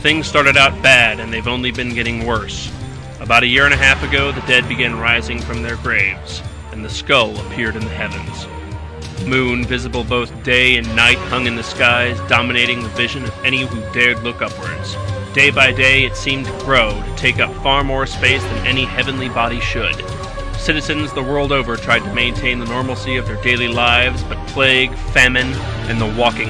Things started out bad, and they've only been getting worse. About a year and a half ago, the dead began rising from their graves, and the skull appeared in the heavens. Moon, visible both day and night, hung in the skies, dominating the vision of any who dared look upwards. Day by day, it seemed to grow, to take up far more space than any heavenly body should. Citizens the world over tried to maintain the normalcy of their daily lives, but plague, famine, and the walking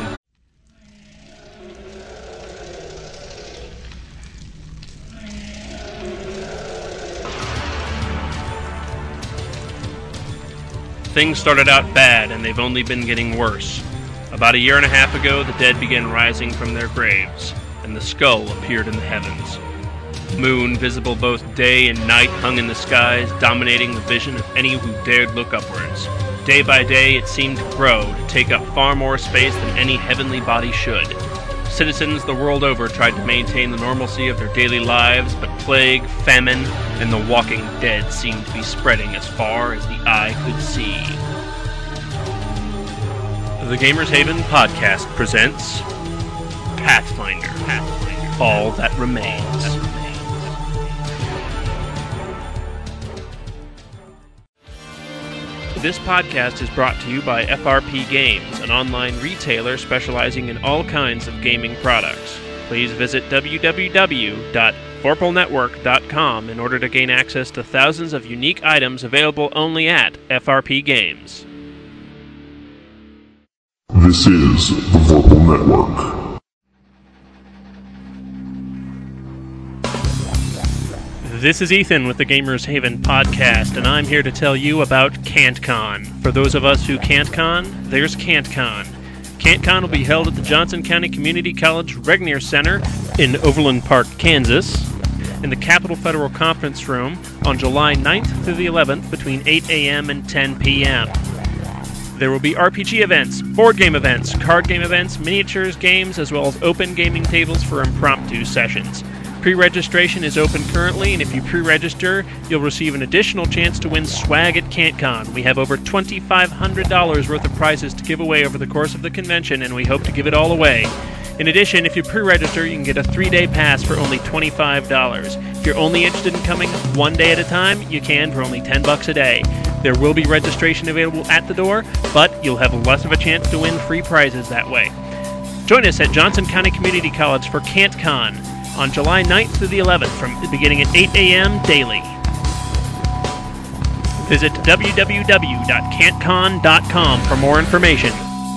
Things started out bad, and they've only been getting worse. About a year and a half ago, the dead began rising from their graves, and the skull appeared in the heavens. Moon, visible both day and night, hung in the skies, dominating the vision of any who dared look upwards. Day by day, it seemed to grow, to take up far more space than any heavenly body should. Citizens the world over tried to maintain the normalcy of their daily lives, but plague, famine, and the walking dead seemed to be spreading as far as the eye could see. The Gamers Haven podcast presents Pathfinder, All That Remains. This podcast is brought to you by FRP Games, an online retailer specializing in all kinds of gaming products. Please visit www.vorpalnetwork.com in order to gain access to thousands of unique items available only at FRP Games. This is the Vorpal Network. This is Ethan with the Gamers Haven podcast, and I'm here to tell you about CantCon. For those of us who can't con, there's CantCon. CantCon will be held at the Johnson County Community College Regnier Center in Overland Park, Kansas, in the Capitol Federal Conference Room on July 9th through the 11th between 8 a.m. and 10 p.m. There will be RPG events, board game events, card game events, miniatures games, as well as open gaming tables for impromptu sessions. Pre-registration is open currently, and if you pre-register, you'll receive an additional chance to win swag at CantCon. We have over $2,500 worth of prizes to give away over the course of the convention, and we hope to give it all away. In addition, if you pre-register, you can get a 3-day pass for only $25. If you're only interested in coming one day at a time, you can for only $10 a day. There will be registration available at the door, but you'll have less of a chance to win free prizes that way. Join us at Johnson County Community College for CantCon on July 9th through the 11th, beginning at 8 a.m. daily. Visit www.cantcon.com for more information.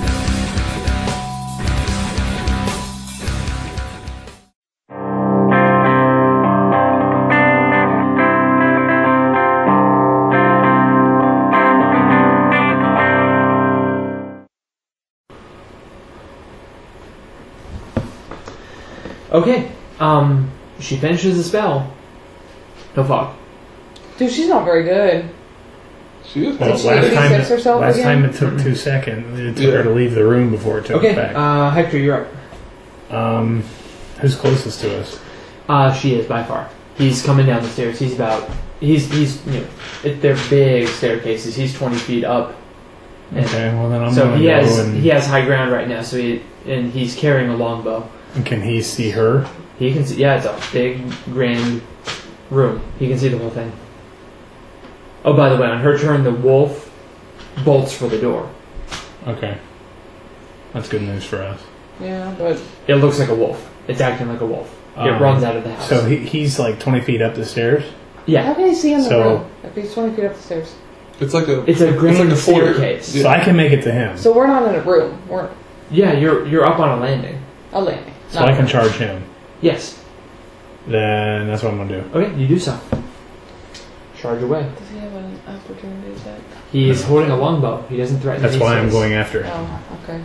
Okay. She finishes the spell. No fog. Dude, she's not very good. She is. Did she 86 herself last again? time it took 2 seconds. It took her to leave the room before it took it back. Hector, you're up. Who's closest to us? She is, by far. He's coming down the stairs. He's they're big staircases. He's 20 feet up. Okay, well then I'm so gonna he go has and... he has high ground right now. So he's carrying a longbow. And can he see her? He can see. Yeah, it's a big, grand room. He can see the whole thing. Oh, by the way, on her turn, the wolf bolts for the door. Okay. That's good news for us. Yeah, but... It looks like a wolf. It's acting like a wolf. It runs out of the house. So he's like 20 feet up the stairs? Yeah. How can he see in the room if he's 20 feet up the stairs? It's like a grand foyer. staircase. So I can make it to him. So we're not in a room. We're... Yeah, you're up on a landing. A landing. So I can charge him. Yes. Then that's what I'm going to do. Okay, you do so. Charge away. Does he have an opportunity attack? He is holding a longbow. He doesn't threaten. That's why I'm going after him. Oh, okay.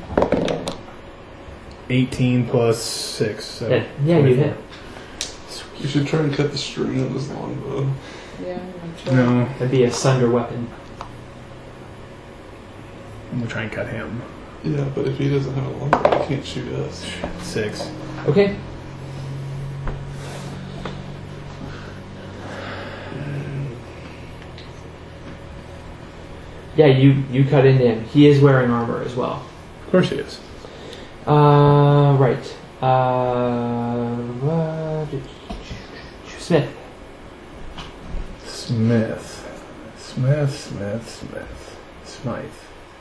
18 plus 6. So yeah, you hit. You should try and cut the string of his longbow. Yeah, I'm sure. No. That'd be a sunder weapon. I'm going to try and cut him. Yeah, but if he doesn't have a longbow, he can't shoot us. 6. Okay. Yeah, you cut into him. He is wearing armor as well. Of course he is. Right. Smith. Smythe.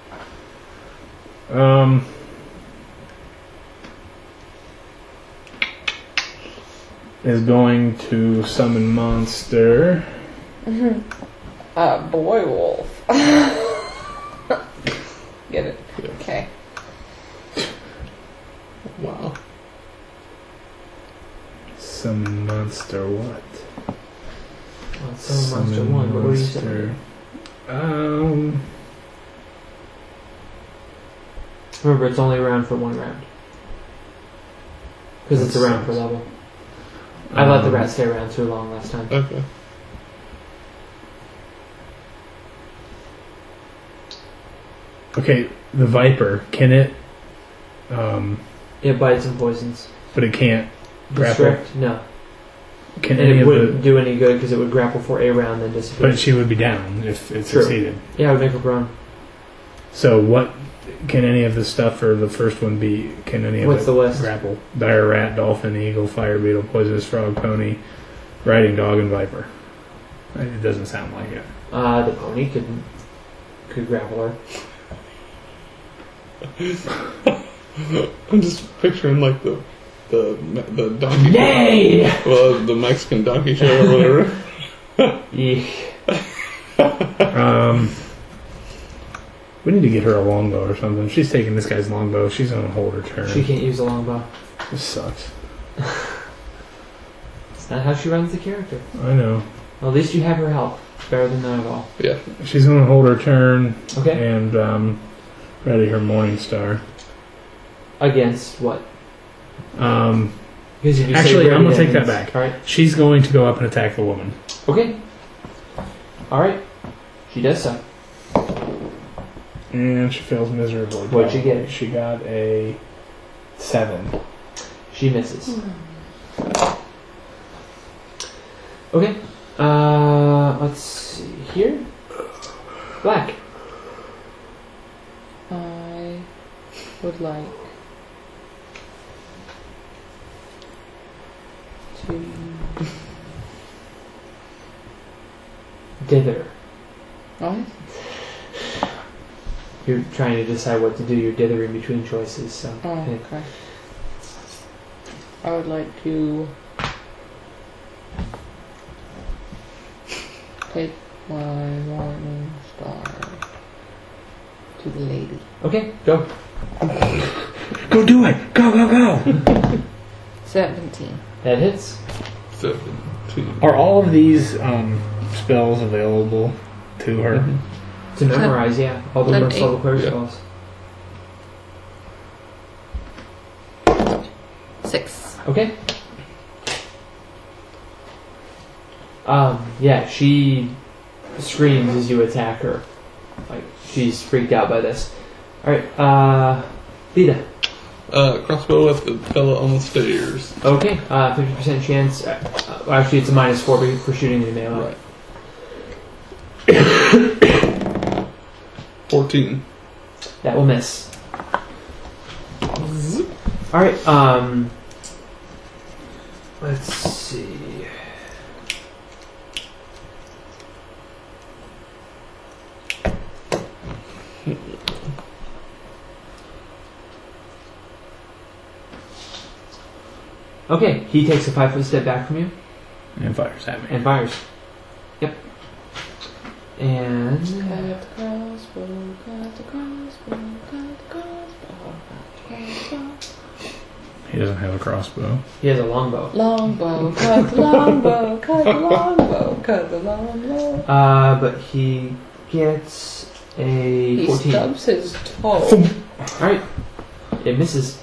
Is going to summon monster. Boy wolf. Get it? Yeah. Okay. Wow. Summon monster what? Well, summon monster 1, but what are you saying? Remember, it's only around for 1 round. Because it's around per level. I let the rat stay around too long last time. Okay. Okay, the viper, can it? It bites and poisons. But it can't grapple. Restrict? No. Can And any it of wouldn't the? do any good because it would grapple for a round then disappear. But she would be down if it True. succeeded. Yeah, it would make her prone. So what? Can any of the stuff for the first one be? Can any of What's it the list? grapple? Dire rat, dolphin, eagle, fire beetle, poisonous frog, pony, riding dog, and viper. It doesn't sound like it. The pony could grapple her. I'm just picturing like the donkey Yay! show. Well, the Mexican donkey show or whatever. Eek. We need to get her a longbow or something. She's taking this guy's longbow. She's gonna hold her turn. She can't use a longbow. This sucks. It's not how she runs the character. I know. Well, at least you have her help. It's better than none at all. Yeah. She's gonna hold her turn Okay. and ready her morning star. Against what? Um, Because if you Actually, say I'm gonna ready, take that that means- back. Alright. she's going to go up and attack the woman. Okay. Alright. She does so. And she fails miserably. What'd she get? She got a 7. She misses. Okay. Let's see here. Black. I would like to Dither. what? You're trying to decide what to do. You're dithering between choices. So. Oh, Yeah. okay. I would like to take my morning star to the lady. Okay. Go. Go do it! Go, go, go! 17. That hits. 17. Are all of these spells available to her? Mm-hmm. To memorize, yeah. All the Then first level cleric Yeah. spells. 6. Okay. Yeah, she screams as you attack her. Like, she's freaked out by this. Alright, Lita. Crossbow at the fella on the stairs. Okay, 50% chance. Actually, it's a -4 for shooting in melee. Right. 14. That will miss. Alright, let's see. Okay, he takes a 5-foot step back from you And fires at me. and fires. Yep. And Got the crossbow, got the crossbow, got the crossbow, got the crossbow. He doesn't have a crossbow. he has a longbow. Longbow, cut the longbow, cut the longbow, cut the longbow. But he gets a He 14. stubs his toe. Alright. It misses.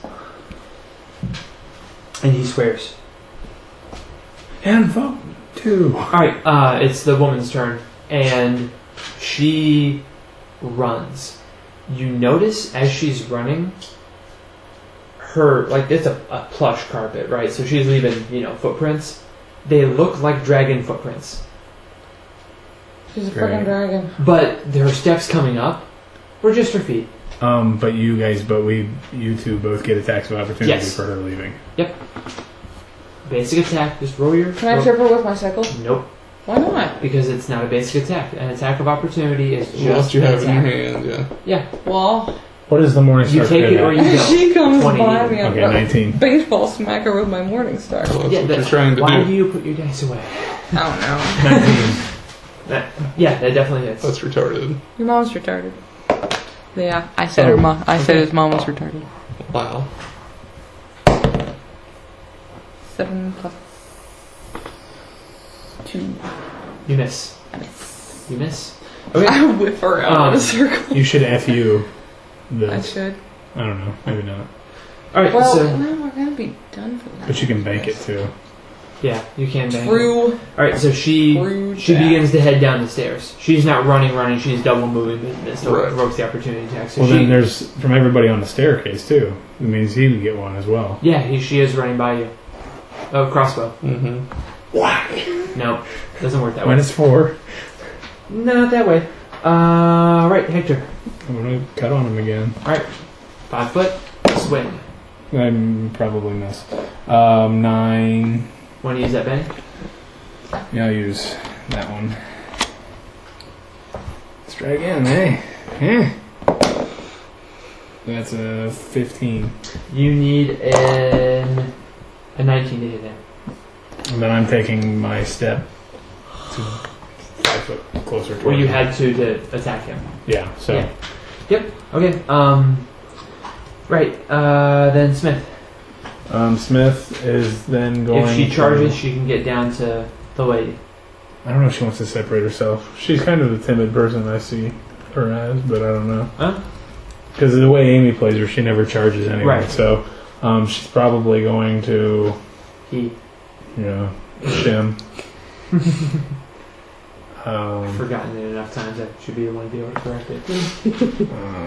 And he swears. And vote 2. Alright, it's the woman's turn. And she runs. You notice as she's running, her, like, it's a plush carpet, right? So she's leaving, footprints. They look like dragon footprints. She's a Great. freaking dragon. But her steps coming up were just her feet. But you two both get attacks of opportunity Yes. for her leaving. Basic attack. Just roll your. Can I trip her with my sickle? Nope. Why not? Because it's not a basic attack. An attack of opportunity is just Unless you an have it in your attack. hand, yeah. Well, What is the Morningstar You take crit it or at? you don't. she comes 20 by me. I'm Okay, gonna 19. baseball smack her with my Morningstar. Well, that's Yeah, what but you're trying to why do. do you put your dice away? I don't know. 19. That definitely hits. That's retarded. Your mom's retarded. Yeah, I said her mom. I said his mom was retarded. Wow. 7 plus 2. You miss. I miss. You miss. Okay. I whip her out in a circle. You should FU the. I should. I don't know. Maybe not. All right. Well, So no, we're gonna be done for that. But you can bank it too. yeah, you can bank. True. All right. So she True that. begins to head down the stairs. She's not running. She's double moving. That still Right. provokes the opportunity attack. So Well, she, then there's from everybody on the staircase too. It means he would get one as well. yeah, she is running by you. Oh, crossbow. Mm-hmm. No, doesn't work that way. -4. Not that way. Right, Hector. I'm gonna cut on him again. 5 foot. Swing. I'm probably miss. 9. Want to use that bang? Yeah, I'll use that one. Let's try again, eh? That's a 15. You need a 19 to hit him. And then I'm taking my step to 5 foot closer to Well, you him. had to attack him. Yeah, so. Yeah. Yep. Okay. Right. Then Smith. Smith is then going. If she to- charges, she can get down to the lady. I don't know if she wants to separate herself. She's kind of the timid person I see her as, but I don't know. Huh? Because of the way Amy plays her, she never charges anyway. Right. So she's probably going to, He shim. forgotten it enough times. I should be the one to be able to correct it.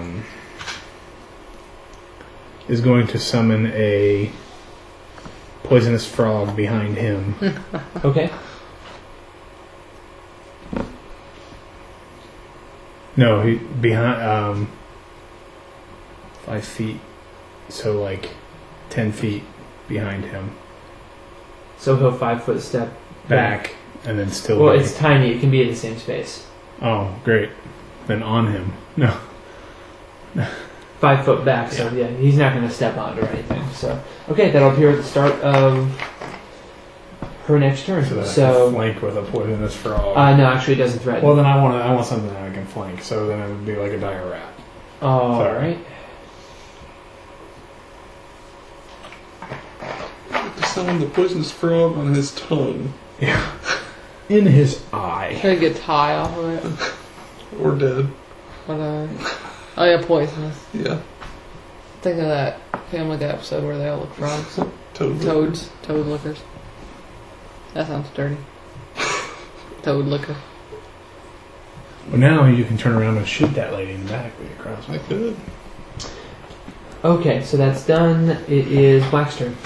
Is going to summon a poisonous frog behind him. Okay. No, he behind 5 feet, so like 10 feet behind him, So he'll 5 foot step back, and then still. Well, be- it's tiny. It can be in the same space. Oh, great! Then on him. No. 5 foot back. So yeah, he's not going to step on it or anything. So okay, that'll appear at the start of her next turn. So that I So can flank with a poisonous frog. no, actually, it doesn't threaten. Well, then I want something that I can flank. So then it would be like a dire rat. All sorry. right. Summon the poisonous frog on his tongue. Yeah. In his eye. Try to get tie off of it. Or dead. But, oh yeah, poisonous. Yeah. Think of that Family Guy episode where they all look frogs. Toad. Toad lickers. That sounds dirty. Toad liquor. Well, now you can turn around and shoot that lady in the back with your crossbow. I could. Okay, so that's done. It is Black's turn.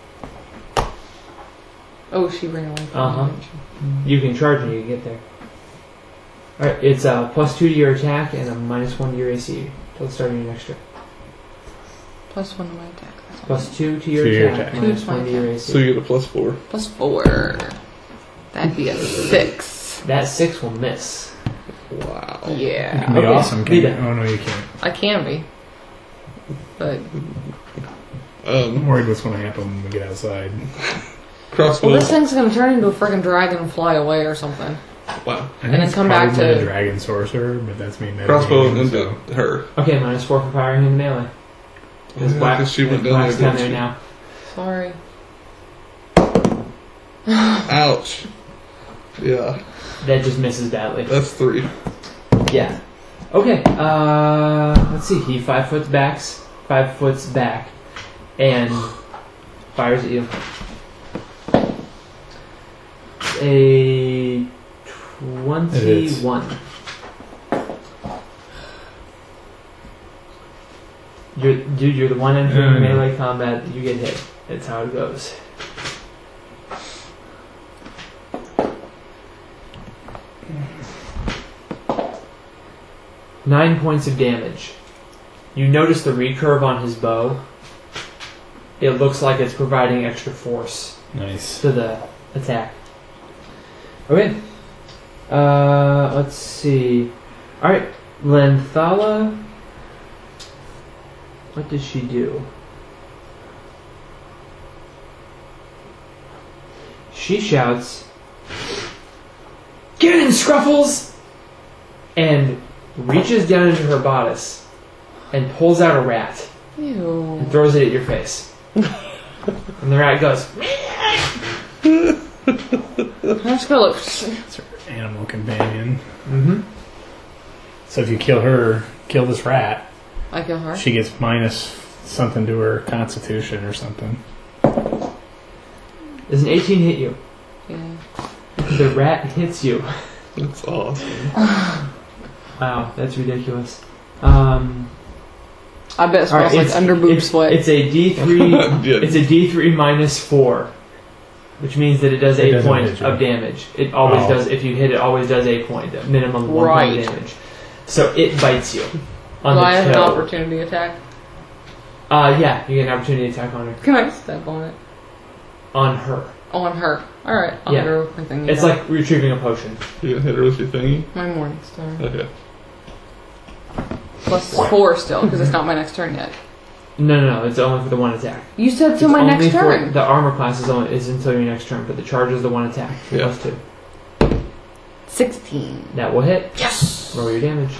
Oh, she ran away from Uh-huh. me, didn't she? You can charge and you can get there. Alright, it's a +2 to your attack and a -1 to your AC till the start of your next turn. Plus 1 to my attack. That's all. +2 to your To your attack, attack. -1 to your AC. So you get a +4. Plus 4. That'd be a 6. That 6 will miss. Wow. You Yeah. can be Okay, awesome, be can't you? that. Oh, no, you can't. I can be. But, I'm worried what's going to happen when we get outside. Crossbow. well, this thing's gonna turn into a friggin' dragon and fly away or something. Wow. I think And then it's come back probably to- the dragon sorcerer, but that's me. Crossbow metagaming, into so. her. Okay, -4 for firing him melee. Because Yeah, 'cause she went down Black's there, down there didn't she? now. Sorry. Ouch. Yeah. That just misses badly. That's 3. Yeah. Okay, let's see. He 5 foot back, and fires at you. A 21. You're the one entering melee combat. You get hit. That's how it goes. Nine points of damage. You notice the recurve on his bow. It looks like it's providing extra force Nice. to the attack. Okay. Let's see. Alright, Lanthala. What does she do? She shouts, "Get in, Scruffles!" And reaches down into her bodice and pulls out a rat Ew. and throws it at your face. And the rat goes, I'm just gonna look. It's her animal companion. mm-hmm. So if you kill this rat, I kill her. she gets minus something to her constitution or something. Does an 18 hit you? Yeah. The rat hits you. That's awesome. Wow, that's ridiculous. I bet it smells Alright, like under boob sweat. It's a D3. Yeah. It's a D3 minus 4, which means that it does It 8 doesn't points hit you. of damage. It always Oh. does. If you hit it, always does 8 points. A minimum of 1 point Right. of damage. So it bites you on Do the I have an toe. opportunity attack? Yeah, you get an opportunity attack on her. Can I step on it? On her. On her. Alright, I'll Yeah. hit her with my thingy. It's like retrieving a potion. You gonna hit her with your thingy? my morning star. Okay. Plus 4 still, because it's not my next turn yet. No, it's only for the one attack. You said till It's my only next for- turn. The armor class is until your next turn, but the charge is the one attack. Yeah. Plus 2. 16. That will hit. Yes! Roll your damage.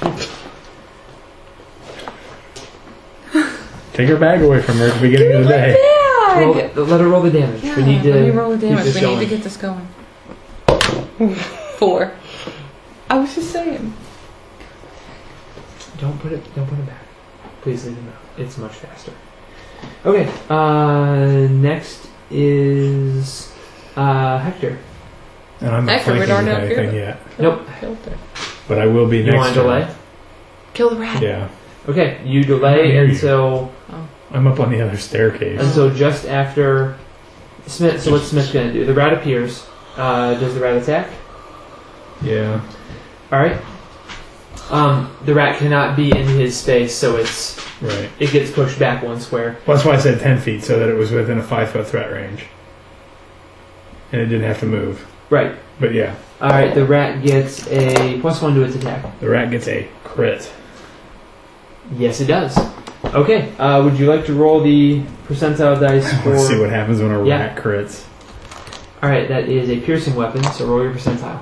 Take her bag away from her at the beginning of the day. Roll, Bag! let her roll the damage. Yeah, we need to let me roll the keep damage. this We going. need to get this going. 4. I was just saying. Don't put it back. Please leave it out. It's much faster. Okay. Next is Hector. And I'm not Hector, we flanking don't with know if anything you're- yet. Nope. Killed her. But I will be You next want to turn. delay? Kill the rat. Yeah. Okay. You I delay hear you. until I'm up on the other staircase. just after Smith. So what's Smith gonna do? The rat appears. Does the rat attack? Yeah. All right. The rat cannot be in his space, so Right. it gets pushed back 1 square. Well, that's why I said 10 feet, so that it was within a 5-foot threat range. And it didn't have to move. Right. But yeah, All right. The rat gets a +1 to its attack. the rat gets a crit. Yes, it does. Okay. Would you like to roll the percentile dice for? Let's see what happens when a Yeah. rat crits. All right. That is a piercing weapon. So roll your percentile.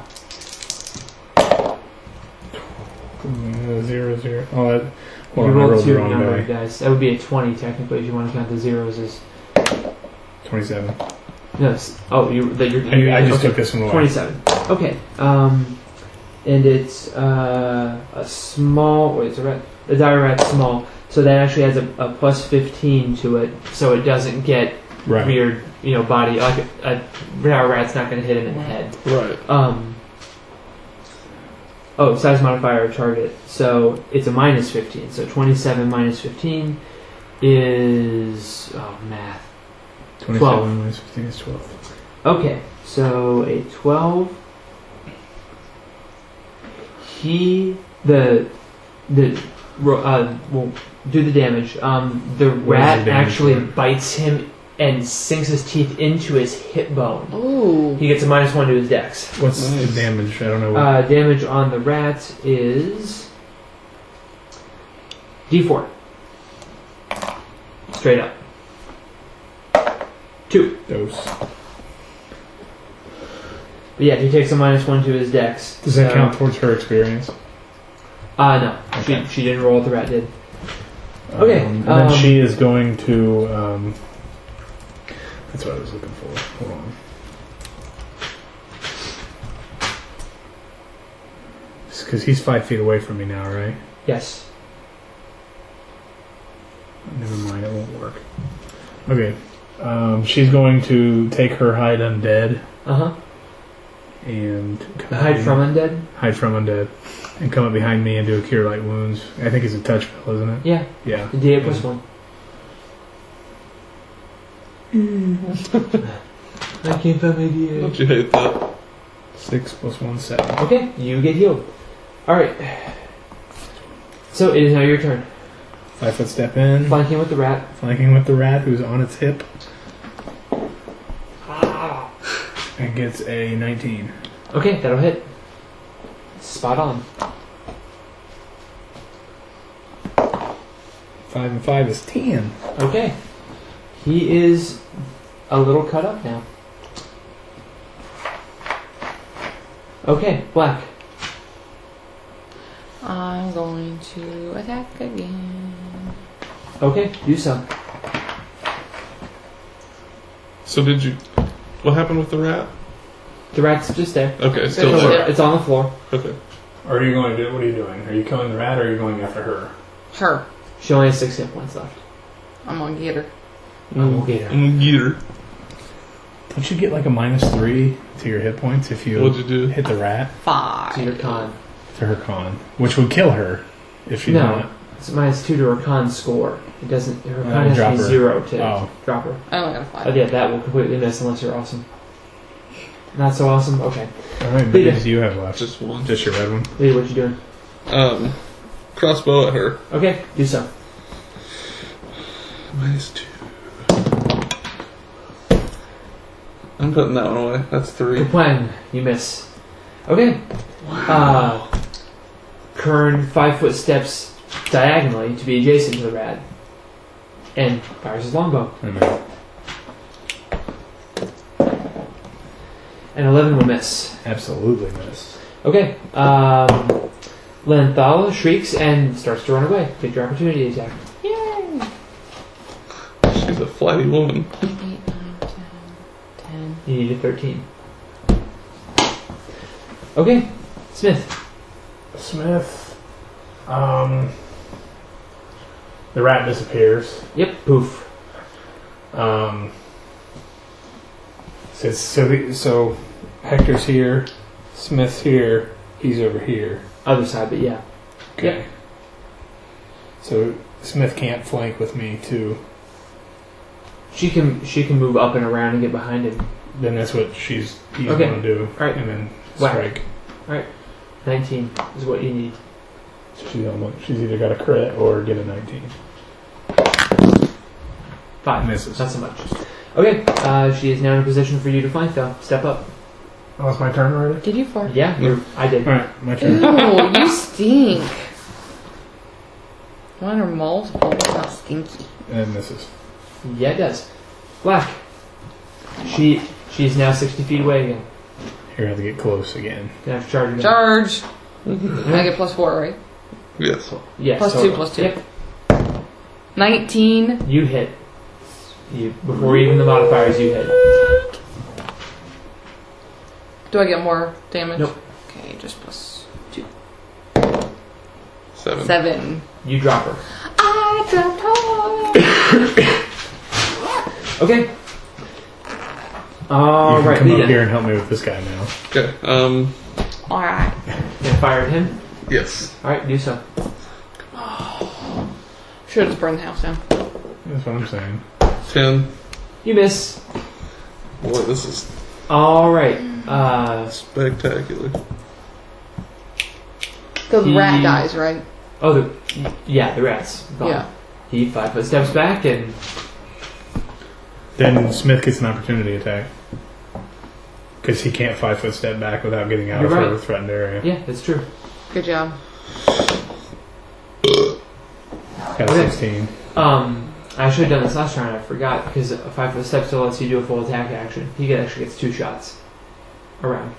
0, 0. Oh, that, hold You on, I rolled rolled the 2 wrong numbered die. dice. That would be a 20 technically if you want to count the zeros as. 27. No. You're. I just okay. took this one away. 27. Okay. And it's a small. Wait, it's a rat. The dire rat's small, so that actually has a +15 to it, so it doesn't get Right. weird, body. Like a dire rat's not going to hit him in the head. Right. Size modifier of target. So it's a -15. So 27 minus 15 is math. 27 12. minus 15 is 12. Okay, so a 12. Will do the damage. The rat the damage actually for? bites him and sinks his teeth into his hip bone. Ooh. He gets a -1 to his dex. What's Nice. the damage? I don't know. What, Damage on the rat is D4. Straight up. 2. dose. But yeah, he takes a -1 to his dex. Does that So- count towards her experience? No. Okay. She didn't roll what the rat did. Okay, And then she is going to. That's what I was looking for. Hold on. Because he's 5 feet away from me now, right? Yes. Never mind, it won't work. Okay. She's going to take her hide undead Uh-huh. and Hide from undead? hide from undead and come up behind me and do a cure light wounds. I think it's a touch spell, isn't it? Yeah. Yeah. The D8 +1. I can't find my D8. Don't you hate that? 6 + 1, 7. Okay, you get healed. Alright. So it is now your turn. 5 foot step in. Flanking with the rat. Flanking with the rat who's on its hip. And gets a 19. Okay, that'll hit. Spot on. 5 and 5 is 10. Okay. He is a little cut up now. Okay, Black. I'm going to attack again. Okay, do so. So did you... What happened with the rat? The rat's just there. Okay, still It's there. It's on the floor. Okay. Are you going to do? What are you doing? Are you killing the rat or are you going after her? Her. She only has 6 hit points left. I'm gonna get her. We'll get her. I'm gonna get her. Don't you get like a -3 to your hit points if you What'd you do? hit the rat 5. To your con. to her con, which would kill her if she's No. not. It's -2 to her con score. It doesn't. Her con has to drop be her. 0 to Oh. drop her. I only got a 5. Oh yeah, that will completely miss unless you're awesome. Not so awesome? Okay. How many Leader. babies do you have left? Just one. Just your red one? Lee, what you doing? Crossbow at her. Okay, do so. -2. I'm putting that one away. That's 3. Good plan. You miss. Okay. Kern 5 foot steps diagonally to be adjacent to the rat and fires his longbow. And And 11 will miss. absolutely miss. Okay. Lenthala shrieks and starts to run away. Take your opportunity attack. Yay! She's a flighty woman. 8, 9, 10. You need a 13. Okay. Smith. Smith. The rat disappears. Yep. Poof. So Hector's here, Smith's here, he's over here. Other side, but yeah. Okay. Yep. So Smith can't flank with me too. She can move up and around and get behind him. Then that's what he's Okay. going to do. Alright. And then Whack. strike. 19 is what you need. So she's either got a crit or get a 19. 5. Misses. Not so much. Okay. She is now in a position for you to flank though. Step up. Oh, it's my turn already? Did you fart? Yeah, I did. Alright, my turn. Ew, you stink. One or multiple. That's not stinky. And misses. Yeah, it does. Black. She's now 60 feet away again. You're going to have to get close again. Gonna have to charge again. Charge. I get +4, right? Yes. Yes. +2, total. +2. Yep. 19. You hit. Before even the modifiers, you hit. Do I get more damage? Nope. Okay, just +2. 7. 7. You drop her. I dropped hard. Okay. You All can right, come up Lita. here and help me with this guy now. Okay. Alright. Gonna fire at him. Yes. All right, do so. Should have just burned the house down. That's what I'm saying. 10. You miss. Boy, this is All right. spectacular. The He- rat dies, right? The rat's gone. Yeah. He 5 foot steps back and Then Smith gets an opportunity attack. Because he can't 5 foot step back without getting out You're of right. her threatened area. yeah, that's true. Good job. Got a Okay. 16. I should have done this last round. I forgot because a 5 foot step still lets you do a full attack action. He actually gets 2 shots around.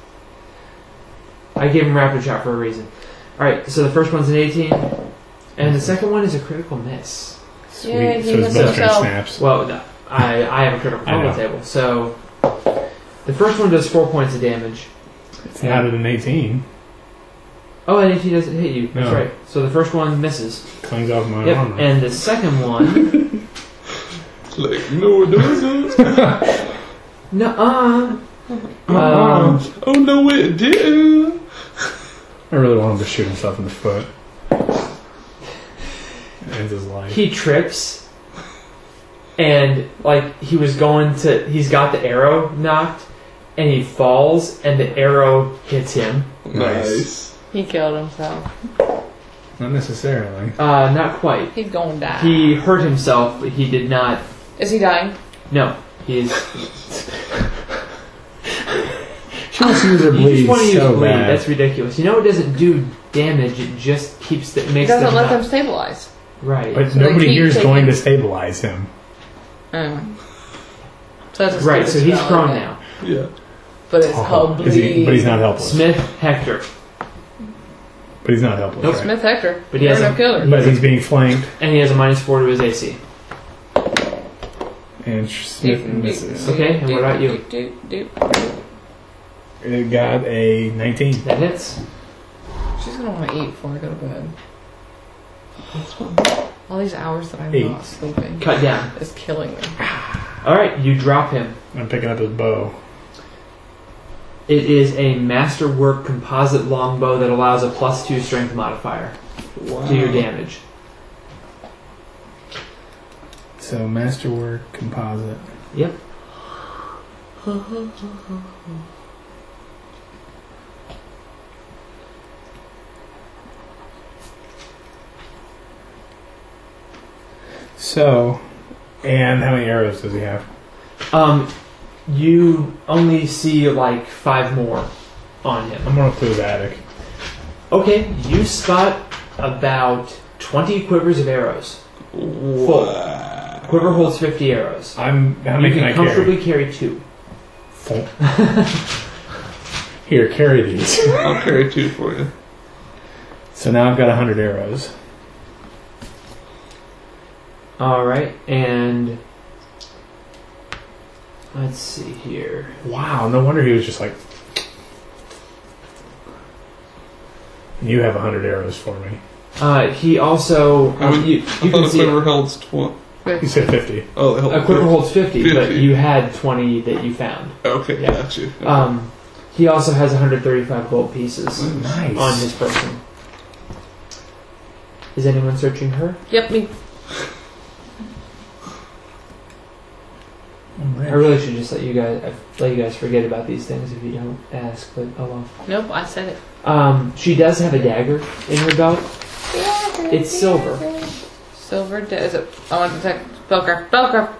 I gave him rapid shot for a reason. All right, so the first one's an 18, and the second one is a critical miss. Sweet. Yeah, he so his missed bowstring himself. snaps. Well, no, I have a critical I know. combo table, so the first one does 4 points of damage. It's not at an 18. Oh, and 18 doesn't hit you. That's No. right. So the first one misses. Clings off my Yep, armor. and the second one, Like, no, it doesn't. nuh-uh. Oh, no, it didn't. I really want him to shoot himself in the foot. Ends his life. He trips, and like he's got the arrow knocked, and he falls, and the arrow hits him. Nice. He killed himself. Not necessarily. Not quite. He's going to die. He hurt himself, but he did not. Is he dying? No, he's. She wants to use her You bleed just want to use so bleed. bad. That's ridiculous. You know it doesn't do damage. It just keeps It makes doesn't them let not- them stabilize. Right. But So they nobody keep here is taking- going to stabilize him. So that's a Right. So stupid he's spell, prone okay. now. Yeah. But it's called bleed. But he's not helpless. Smith Hector, But he's not helpless. Nope. Right? Smith Hector. But he You're has no a- killer. But he's being flanked, and he has a -4 to his AC. and Smith misses. Okay, and what about you? It got a 19. That hits. She's gonna want to eat before I go to bed. All these hours that I'm 8. not sleeping Cut down. is killing me. All right, you drop him. I'm picking up his bow. It is a masterwork composite longbow that allows a +2 strength modifier to your damage. So masterwork composite. Yep. So, and how many arrows does he have? You only see like 5 more on him. I'm going up to his attic. Okay, you spot about 20 quivers of arrows. Full. Quiver holds 50 arrows. How You many can I can comfortably carry? carry 2. Full. Here, carry these. I'll carry 2 for you. So now I've got 100 arrows. Alright, and let's see here. Wow, no wonder he was just like... You have 100 arrows for me. He also... you I can thought a see quiver held 20. You said 50. Oh, they held a quiver holds 50, but 50. you had 20 that you found. Okay, Yeah. got you. He also has 135 gold pieces Nice. on his person. Is anyone searching her? Yep, me. I really should just let you guys forget about these things if you don't ask, but oh well. Nope, I said it. She does have a dagger in her belt. It's silver. Silver. Is it? I want to check. Spellcraft. Spellcraft.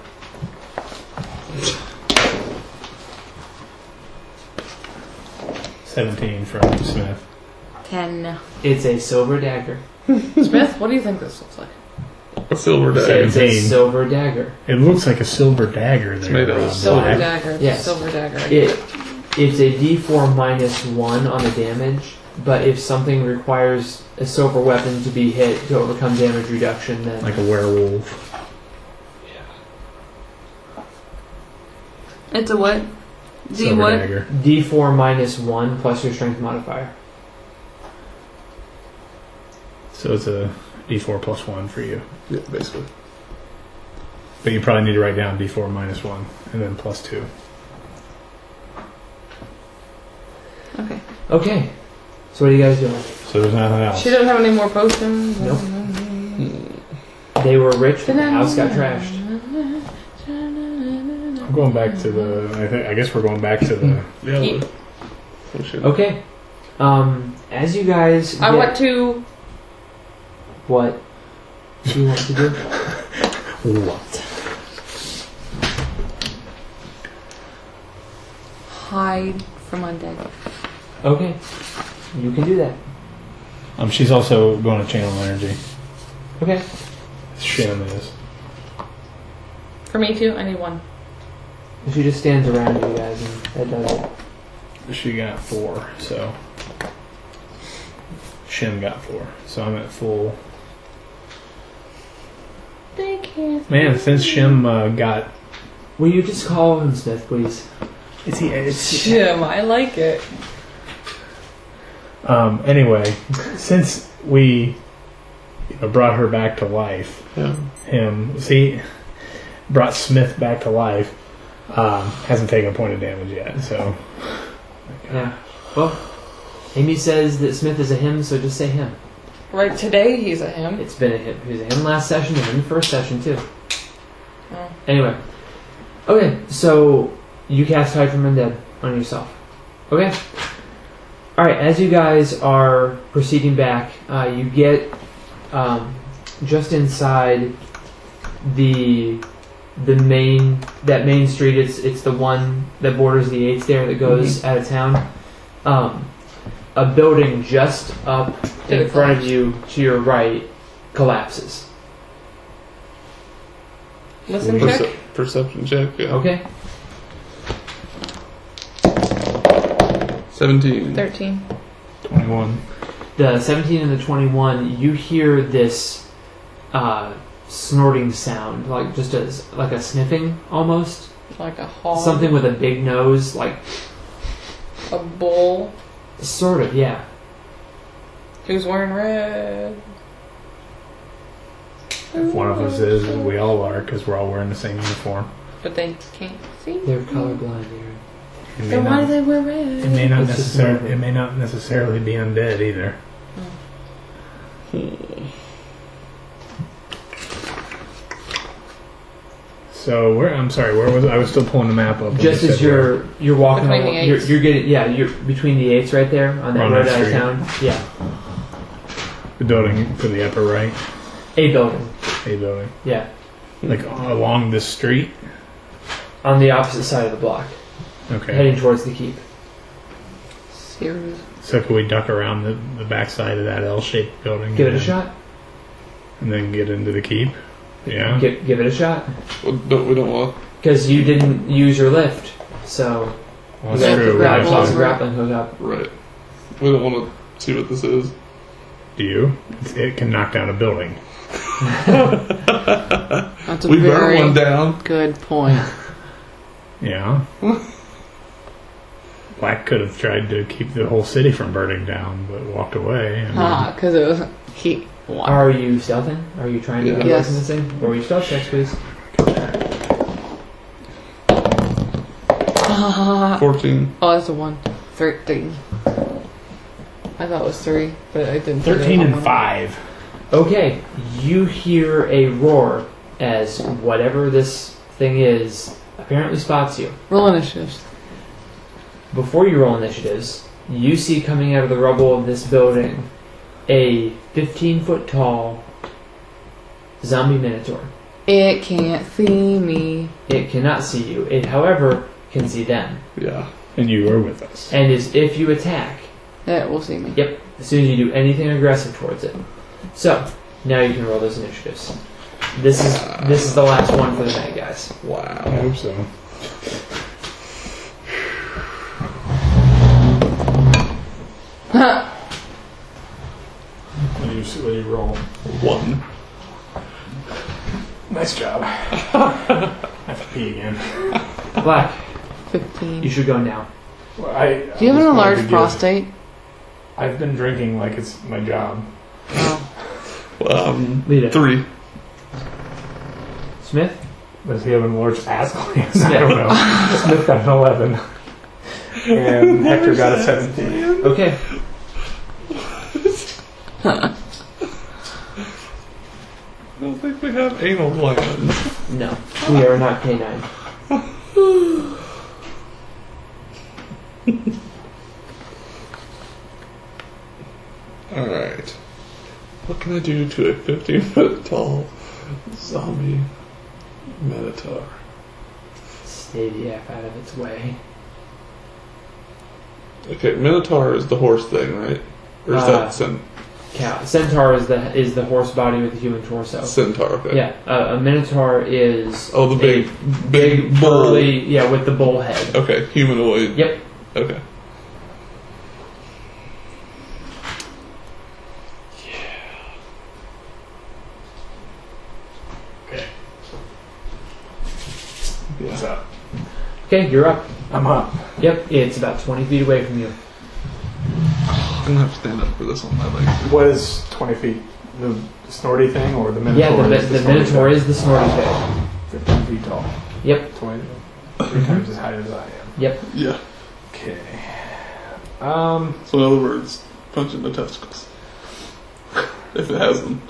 $17 from Smith. 10. It's a silver dagger. Smith, what do you think this looks like? A silver dagger. It's a 17. silver dagger. It looks like a silver dagger there. made out of Silver Black. dagger. Yes. Silver dagger. It's a D4 -1 on the damage, but if something requires a silver weapon to be hit to overcome damage reduction, then Like a werewolf. It's a what? D Silver what? dagger. D4 -1 plus your strength modifier. So it's a D4 plus 1 for you. Yeah, basically. But you probably need to write down D4 minus 1 and then plus 2. Okay. Okay. So what are you guys doing? So there's nothing else. She doesn't have any more potions. Nope. They were rich, but the house got trashed. I'm going back to the... I guess we're going back to the... Yeah. Eat. We should. Okay. As you guys I get- want to. What do you want to do? What? Hide from undead. Okay. You can do that. She's also going to channel energy. Okay. Shim is. For me too, I need one. She just stands around you guys and that does it. She got 4, so... Shim got 4. So I'm at full... Thank you. Man, since Shim got... Will you just call him Smith, please? Is he... Jim, I like it. Anyway, since we brought her back to life, Yeah. brought Smith back to life, hasn't taken a point of damage yet, so... Yeah. Well, Amy says that Smith is a him, so just say him. Right, today he's a him. It's been a him. He was a him last session and in the first session, too. Oh. Anyway. Okay, so you cast Hide from Undead on yourself. Okay? Alright, as you guys are proceeding back, you get just inside the main street. It's the one that borders the 8th there that goes out of town. A building just up in front of you to your right collapses. Listen check. Perception check. Yeah. Okay. 17. 13. 21. The 17 and the 21, you hear this snorting sound, like just like a sniffing almost. Like a hog. Something with a big nose, like A bull. sort of, yeah. Who's wearing red? If one of us is, we all are, because we're all wearing the same uniform. But they can't see. They're colorblind, Aaron. It may Then why not- do they wear It red? may not It's just necessarily. movement. It may not necessarily be undead either. So I'm sorry. Where was I? Was still pulling the map up. when Just you as said where. you're walking Between along, the you're 8s. getting you're between the 8s right there on that On road that out of street. town. Yeah, The building to the upper right. a building. A building. Yeah, Like along this street. on the opposite side of the block, Okay. heading towards the keep. Serious. So could we duck around the backside of that L-shaped building? Give it a and- shot. And then get into the keep. Yeah. Give it a shot. We don't want. Because you didn't use your lift, so Well, you that's got true. the We grapple have the to- grappling hook up. Right. We don't want to see what this is. Do you? It can knock down a building. That's a We burn very one down. good point. Yeah. Black could have tried to keep the whole city from burning down, but walked away. And Because it was he. What? Are you stealthing? Are you trying to Yeah. get Yes. away from this thing? Roll your stealth checks, please. 14. Oh, that's a 1. 13. I thought it was 3, but I didn't. 13 and 5. Okay, you hear a roar as whatever this thing is apparently spots you. Roll initiatives. Before you roll initiatives, you see coming out of the rubble of this building a 15-foot tall zombie minotaur. It can't see me. It cannot see you. It, however, can see them. Yeah. And you were with us. And is if you attack, It will see me. yep, as soon as you do anything aggressive towards it. So, now you can roll those initiatives. This is the last one for the night, guys. I Wow. hope so. What do you roll? 1. Nice job. I have to pee again. Black, 15. you should go now. Well, Do you have an enlarged prostate? I've been drinking like it's my job. Oh. Lead it. 3. Smith? Does he have an enlarged ass glands? I don't know. Smith got an 11. And Hector got a 17. Okay. I don't think we have anal glands. No, we are not canine. Alright. What can I do to a 15-foot tall zombie minotaur? Stay the F out of its way. Okay, minotaur is the horse thing, right? Or is that Cow. Centaur is the horse body with the human torso. centaur? Okay. Yeah, a minotaur is Oh, the a big bull. burly, yeah, with the bull head. Okay, humanoid. Yep. Okay. Okay. Yeah. What's up? Okay, you're up. I'm up. Yep, it's about 20 feet away from you. I'm gonna have to stand up for this on my legs. What is 20 feet? The snorty thing or the minotaur? Yeah, is the snorty minotaur thing? is the snorting thing. 15 feet tall. Yep, 20, 3 times as high as I am. yep. Yeah. Okay. So in other words, punch in the testicles. If it has them.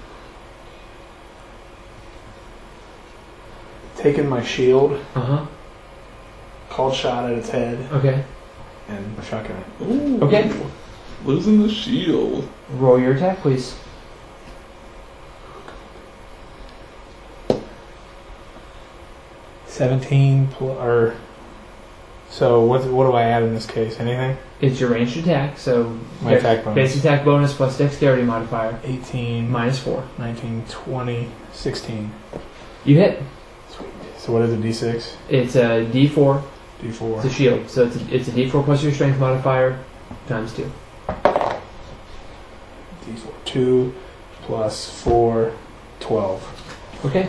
Taking my shield, Uh-huh. called shot at its head, Okay. and a shotgun it. Ooh. Okay. Losing the shield. Roll your attack, please. 17 or so. What do I add in this case? Anything? It's your ranged attack, so My attack bonus. base attack bonus plus dexterity modifier 18, minus 4. 19, 20, 16. You hit. Sweet. So what is it? D6, It's a D4. D4. It's a shield, so it's a D4 plus your strength modifier times 2. D4. 2 plus 4, 12. Okay.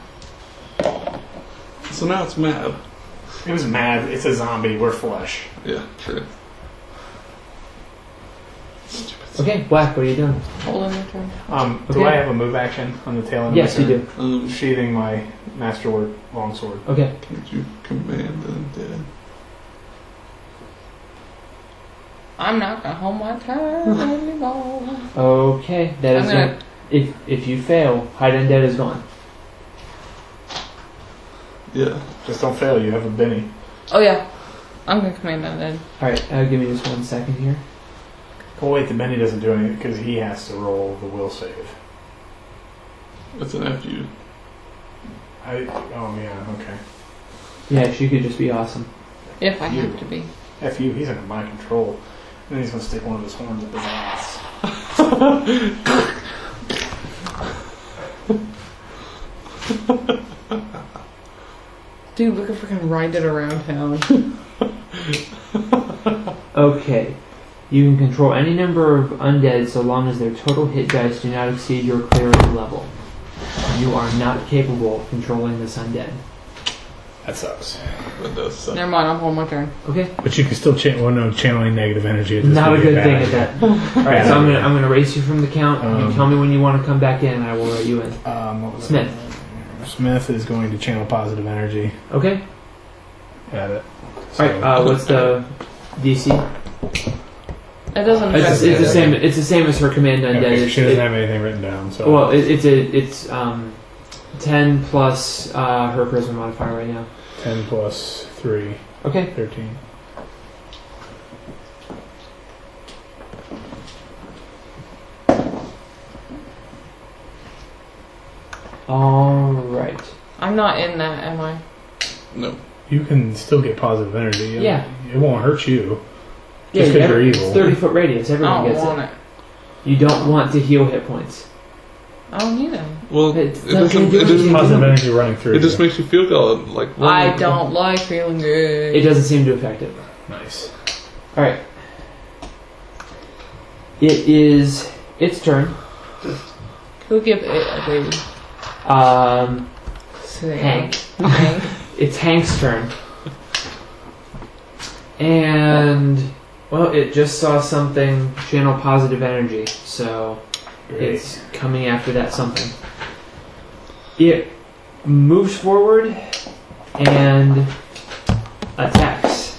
So now it's mad. It was mad. It's a zombie. We're flesh. Yeah, true. Okay, Black, what are you doing? Hold on your turn. Do Okay. I have a move action on the tail end? Yes, of my you turn? do. Sheathing my masterwork longsword. Okay. Can't you command undead? I'm not gonna hold my turn anymore. Okay, that I'm is gonna- if you fail, hide undead is gone. Yeah. Just don't fail. You have a Benny. Oh yeah, I'm gonna command undead. All right, give me just 1 second here. Oh wait, the Benny doesn't do anything because he has to roll the will save. That's an FU. Oh yeah. Okay. Yeah, she could just be awesome. If I You. have to be. F you. He's under my control. And then he's gonna stick one of his horns up his ass. Dude, we could freaking ride it around town. Okay. You can control any number of undead so long as their total hit dice do not exceed your cleric level. You are not capable of controlling this undead. That sucks. That does suck. Never mind, I'm holding my turn. Okay. But you can still channeling negative energy. Not a good thing at that. Alright, so I'm gonna erase you from the count. You tell me when you want to come back in and I will write you in. What was Smith. it? Smith is going to channel positive energy. Okay. Got it. Alright, what's the DC? It doesn't It's affect the it. same. It's the same as her command undead. Okay, she doesn't It- have anything written down. So Well, it's 10 plus her charisma modifier right now. 10 plus 3, Okay. 13. All right. I'm not in that, am I? No. You can still get positive energy. Yeah. It won't hurt you. Yeah, Just 'cause every- you're it's evil. 30-foot radius. I Everyone don't gets want it. it. You don't want to heal hit points. I don't need it. Well, It's it not doesn't. gonna do It doesn't. anything. Positive energy running through. It just you. makes you feel good. Like I don't like feeling good. It doesn't seem to affect it. Nice. All right. It is its turn. Who give it a baby? Say Hank. Hank. It's Hank's turn. And well, it just saw something channel positive energy, so Great. it's coming after that something. It moves forward and attacks.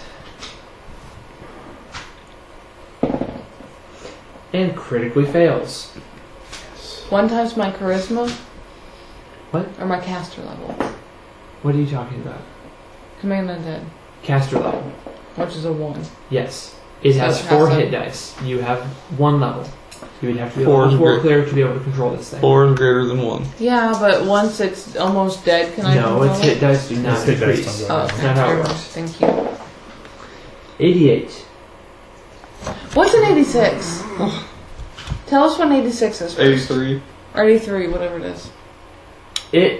And critically fails. One times my charisma. What? Or my caster level. What are you talking about? Command undead, Caster level. which is a 1. Yes. It So has it has 4 a- hit dice. You have 1 level. You would have to be a Four is level 4 great. cleric to be able to control this thing. 4 is greater than 1. Yeah, but once it's almost dead, can I No, control its hit it? dice do not Its hit dice decrease. don't go Oh, down. That's not how it never mind. works. Thank you. 88. What's an 86? Tell us what an 86 is first. 83. Or 83, whatever it is. It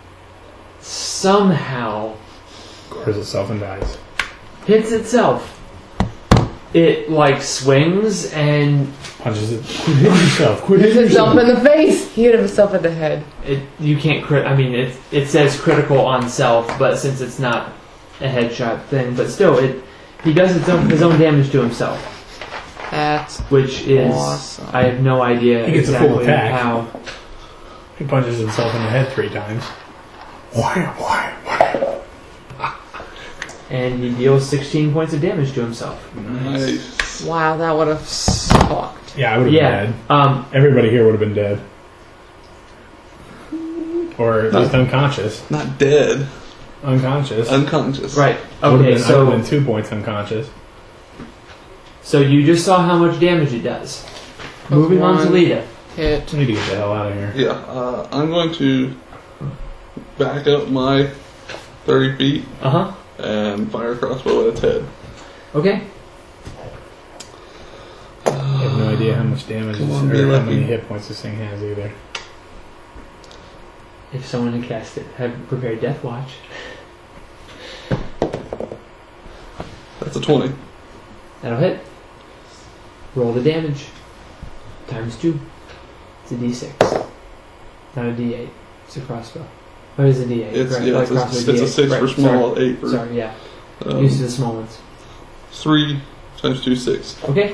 somehow Cores itself and dies. hits itself. It like swings and Punches it. Quit hitting yourself. Quit Hit hitting himself yourself. in the face. He hit himself in the head. you can't crit. I mean, it says critical on self, but since it's not a headshot thing, but still, he does his own damage to himself, That's which is awesome. I have no idea He gets a full exactly attack. how. He punches himself in the head 3 times. Why? And he deals 16 points of damage to himself. Nice. Wow, that would have sucked. Yeah, I would have Yeah. been dead. Everybody here would have been dead. Or at least unconscious. Not dead. Unconscious. Unconscious. Right. I would Okay. have been 2 points unconscious. So you just saw how much damage it does. Moving on to one. Lita. Hit. I need to get the hell out of here. Yeah. I'm going to back up my 30 feet Uh-huh. and fire a crossbow at its head. Okay. I have no idea how much damage Come this, on, or be how lucky. many hit points this thing has either. If someone had cast it, have prepared Death Watch. That's a 20. That'll hit. Roll the damage. Times 2. It's a D6. Not a D8. It's a crossbow. What is a D8? It's, Right, yeah, like it's, a, crossbow it's a D8. 6 for Right, small, 8 for... Sorry, yeah. Used to the small ones. 3 times 2, 6. Okay.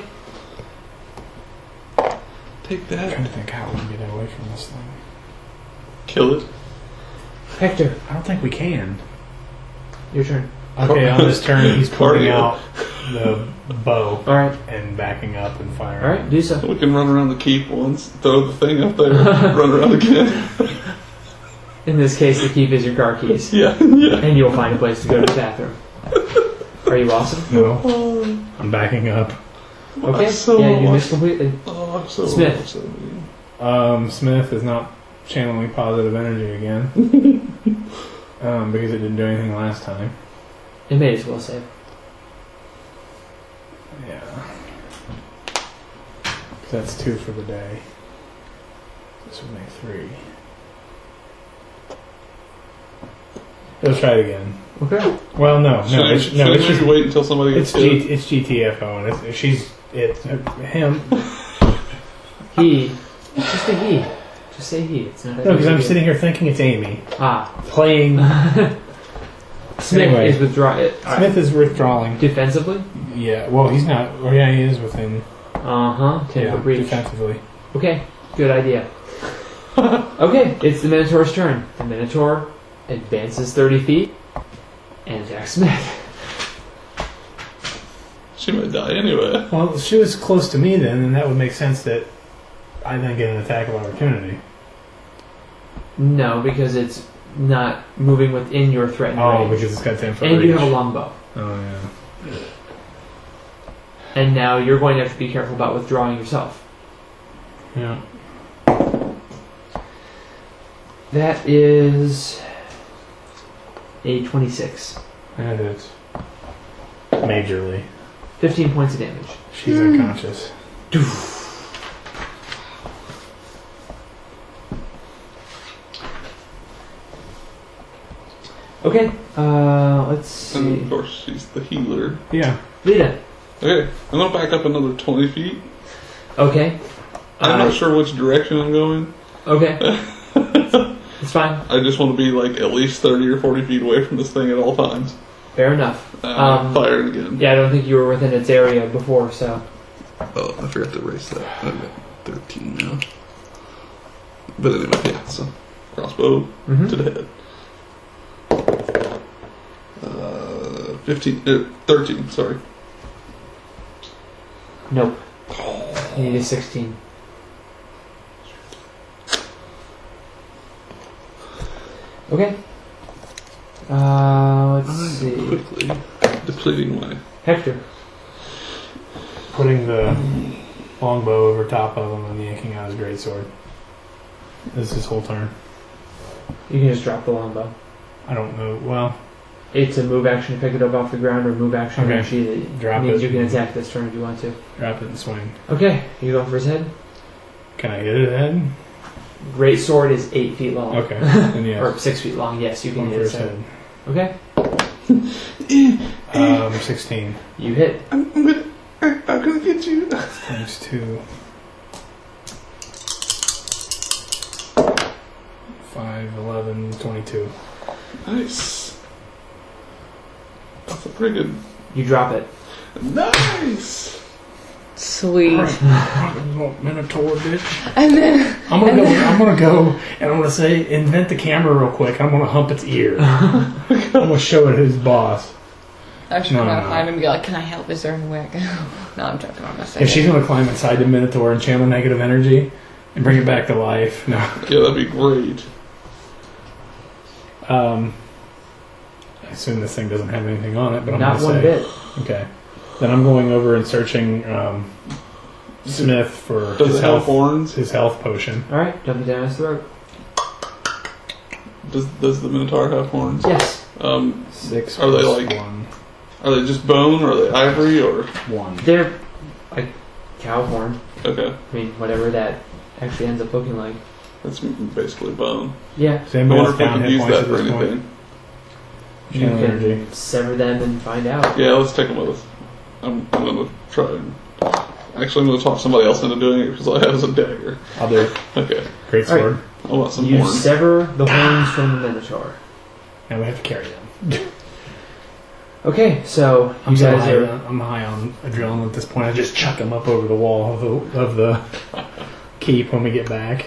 Take I'm that. trying to think how we can get away from this thing. Kill it. Hector, I don't think we can. your turn. Okay, on this turn, he's pulling Cardio. out the bow Alright. and backing up and firing. Alright, do so. We can run around the keep once, throw the thing up there, run around again. In this case, the keep is your car keys. Yeah, yeah. And you'll find a place to go to the bathroom. Are you awesome? No, Oh, I'm backing up. Okay. I'm so Yeah, you awesome. missed completely. Oh, I'm so Smith. awesome. Smith is not channeling positive energy again. Because it didn't do anything last time. It made its will save. Yeah. That's 2 for the day. This would make 3. Let's try it again. Okay. Well, no, it's Should no, we it's just maybe wait until somebody it's gets killed? it's GTFO, and it's him. He. Just say he. Just say he. It's not. No, because I'm sitting here thinking it's Amy Ah. playing. Smith Anyway. is withdrawing. Smith is withdrawing. Defensively. Yeah, well, he's not. Oh, yeah, he is within. Uh huh. 10 foot breach. Defensively. Okay. Good idea. Okay. It's the Minotaur's turn. The Minotaur advances 30 feet and attacks Smith. She might die anyway. Well, she was close to me then, and that would make sense that I then get an attack of opportunity. No, because it's not moving within your threatened Oh, range. because it's got 10 foot And reach. you have a longbow. Oh, yeah. And now you're going to have to be careful about withdrawing yourself. Yeah. That is a 26. That is. Majorly. 15 points of damage. She's unconscious. Okay, let's And see. of course, she's the healer. Yeah. Lita. Okay, I'm gonna back up another 20 feet. Okay. I'm not sure which direction I'm going. Okay. It's fine. I just want to be like at least 30 or 40 feet away from this thing at all times. Fair enough. Firing again. Yeah, I don't think you were within its area before, so. Oh, I forgot to erase that. I've got 13 now. But anyway, yeah, so crossbow Mhm. to the head. 13, sorry. Nope. You need a 16. Okay. Let's see. Quickly depleting my... Hector. Putting the longbow over top of him and yanking out his greatsword. This is his whole turn. You can just drop the longbow. I don't know. Well, It's a move action to pick it up off the ground, or move action Okay. to sheath it. Drop means it. you can attack this turn if you want to. drop it and swing. Okay, you going for his head? Can I hit it head? Great sword is 8 feet long. Okay. Then yeah. Or 6 feet long, yes, you can One hit for his his head. head. Okay, 16 you hit. I'm gonna get you. times 2. 5, 11, 22. Nice. That's a pretty good... You drop it. Nice! Sweet. Minotaur, bitch. And then I'm gonna go and I'm gonna say, invent the camera real quick. I'm gonna hump its ear. I'm gonna show it his boss. I should No, come no, out no. behind him and be like, "Can I help? Is there any way I can help?" No, I'm joking. I'm not saying. If she's gonna climb inside the Minotaur and channel negative energy and bring it back to life, no. Yeah, that'd be great. I assume this thing doesn't have anything on it, but I'm Not gonna one say, bit. Okay. Then I'm going over and searching Smith for Does his it have health, horns? his health potion. Alright, dump it down his throat. Does the Minotaur have horns? Yes, 6 Are they plus like- 1. Are they just bone, or are they ivory, or 1. They're like cow horn. okay? I mean, whatever that actually ends up looking like. That's basically bone. Yeah, Does I anybody wonder else if we down can hit use points that at for this point? anything. you Channel can energy. sever them and find out. Yeah, let's take them with us. I'm going to try and... Actually, I'm going to talk somebody else into doing it because I have a dagger. I'll do it. Okay. Great All right. sword. I want some You horns. sever the horns from the Minotaur. And we have to carry them. Okay, so I'm you guys are. I'm high on adrenaline at this point. I just chuck them up over the wall of the keep when we get back.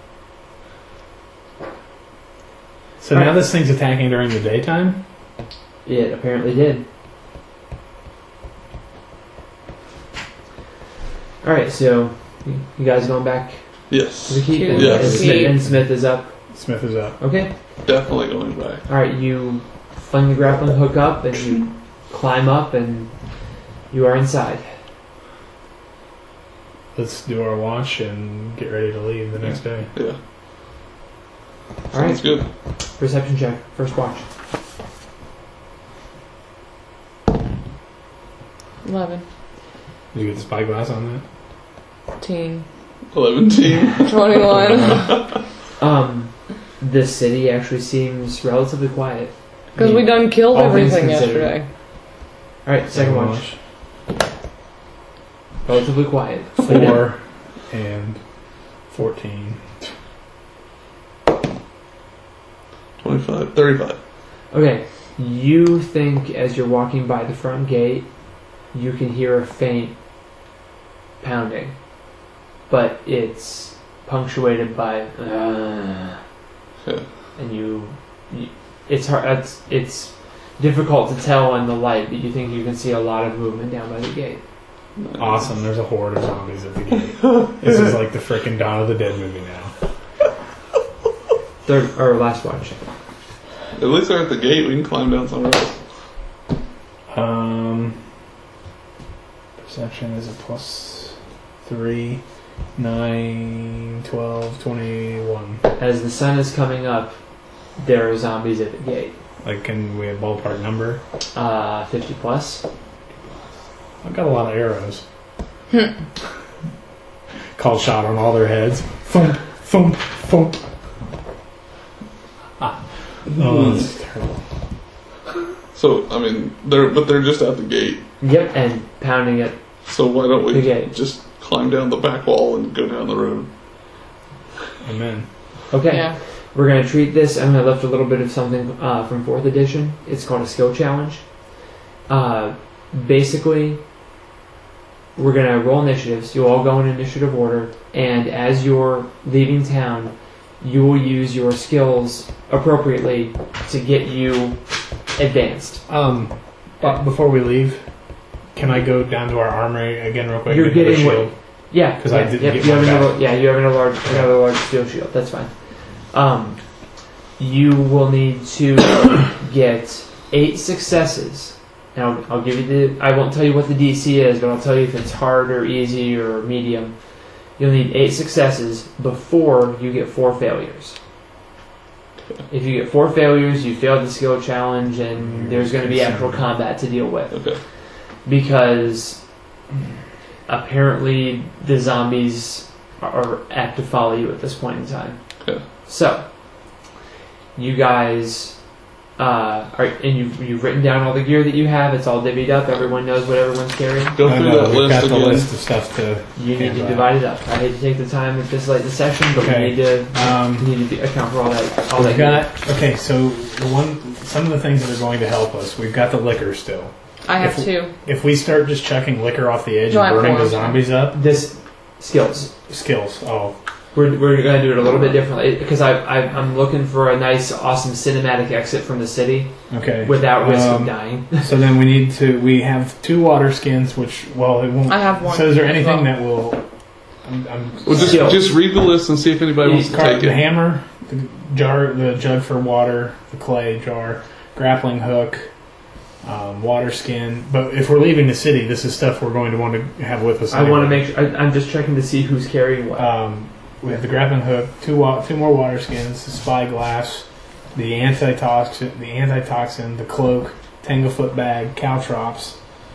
So now this thing's attacking during the daytime? It apparently did. Alright, so you guys going back to Yes. the keep? Yes. And Smith is up. Smith is up. Okay. Definitely going back. Alright, you fling the grappling hook up and you climb up and you are inside. Let's do our watch and get ready to leave the next day. Yeah. Alright, Sounds good. perception check. First watch. 11, Did you get the spyglass on that? 14, 11 team. 21. The city actually seems relatively quiet. Because we done killed all things everything considered. yesterday. Alright, second watch. Relatively quiet. 4 and 14. 25. 35. Okay, you think as you're walking by the front gate, you can hear a faint pounding, but it's punctuated by Okay. and you it's hard. It's difficult to tell in the light, but you think you can see a lot of movement down by the gate. Awesome, there's a horde of zombies at the gate. This is like the frickin' Dawn of the Dead movie now. Third or last watch. At least they're at the gate. We can climb down somewhere else. Perception is a +3, 9, 12, 21. As the sun is coming up, there are zombies at the gate. Like, can we have ballpark number? 50 plus. I've got a lot of arrows. Call shot on all their heads. Thump, thump, thump. Oh, that's terrible. So, I mean, they're just at the gate. Yep, and pounding it. So why don't we The gate. just climb down the back wall and go down the road? Amen. Okay. Yeah. We're going to treat this. I'm going to lift a little bit of something from 4th edition. It's called a skill challenge. Basically, we're going to roll initiatives. You'll all go in initiative order. And as you're leaving town, you will use your skills appropriately to get you advanced. But before we leave, can I go down to our armory again real quick? You're and get getting another what- shield? Yeah. 'Cause I yeah, didn't yep, get you have mine another, back. yeah, you have another large steel shield. That's fine. You will need to get 8 successes. Now, I'll give you I won't tell you what the DC is, but I'll tell you if it's hard or easy or medium. You'll need 8 successes before you get 4 failures. If you get 4 failures, you failed the skill challenge, and there's going to be actual combat to deal with. Okay. Because apparently the zombies are apt to follow you at this point in time. Okay. So, you guys and you've written down all the gear that you have. It's all divvied up. Everyone knows what everyone's carrying. Go through that we've got list the again. list of stuff to... You need to handle. divide it up. I hate to take the time at this late in the session, but Okay. we need to account for all that. All We've that got... Okay, so some of the things that are going to help us, we've got the liquor still. I have If- 2. If we start just chucking liquor off the edge No, I and have burning the 4. zombies up, this skills. skills. Oh, We're going to do it a little bit differently because I'm looking for a nice, awesome cinematic exit from the city okay. without risk of dying. So then we have 2 water skins, which, well, it won't... I have 1. So is there as anything well. that will... I'm Well, just read the list and see if anybody wants to take the it. hammer, the jug for water, the clay jar, grappling hook, water skin. But if we're leaving the city, this is stuff we're going to want to have with us. I want to make sure. I'm just checking to see who's carrying what. We have the grappling hook, 2 more water skins, the spyglass, the antitoxin, the cloak, Tanglefoot bag, caltrops,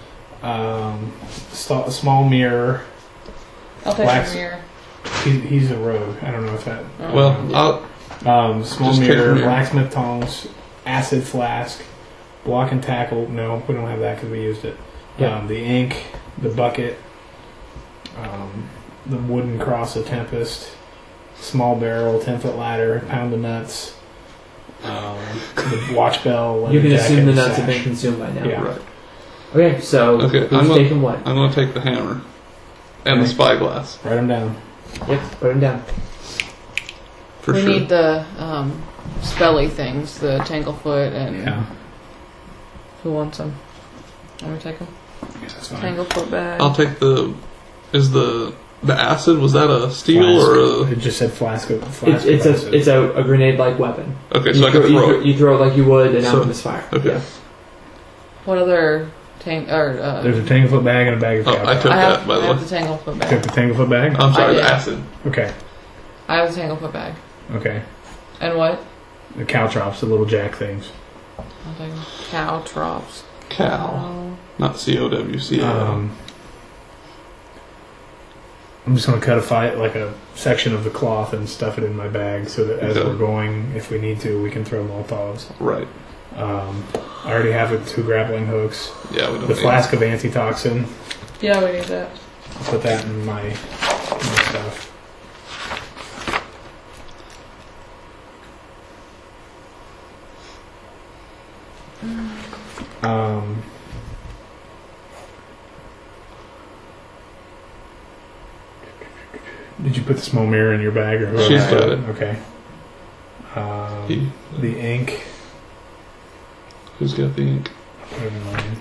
small mirror. I'll take Wax- the mirror. He's a rogue. I don't know if that. Well, I'll Small Just take the mirror, mirror. blacksmith tongs, acid flask, block and tackle. No, we don't have that because we used it. Yeah. The ink, the bucket, the wooden cross of Tempest, small barrel, 10-foot ladder, pound of nuts, the watch bell. You can leather assume jacket, the nuts have sash. been consumed by now. Yeah. right. Okay, so Okay, who's taking what? I'm gonna take the hammer and the Okay. spyglass Write them down. Yep, put them down. for We sure. need the spelly things, the Tanglefoot, and Yeah. who wants them? Let me take them. Yeah, that's fine. Tanglefoot bag. I'll take the. Is the acid? Was that a steel or It just said flask of It's acid. a grenade-like weapon. a? Okay, You so I can throw, throw it. you throw it like you would an So- out misfire. Okay. Yeah. What other There's a Tanglefoot bag and a bag of Oh, cow. I took I have, that by I the have way. the Tanglefoot bag. Took the Tanglefoot bag? I'm sorry, I the did. acid. Okay. I have the Tanglefoot bag. Okay. And what? The caltrops, the little jack things. I'll take them. Cow trops. Cow, not COWCAL. I'm just going to cut like a section of the cloth and stuff it in my bag so that as Okay. we're going, if we need to, we can throw Molotovs. Right. I already have the 2 grappling hooks. Yeah, we don't The need flask of antitoxin. Yeah, we need that. I'll put that in my stuff. Did you put the small mirror in your bag or whoever? She's got it. Okay. He- The ink. Who's got the ink? Put it in mine.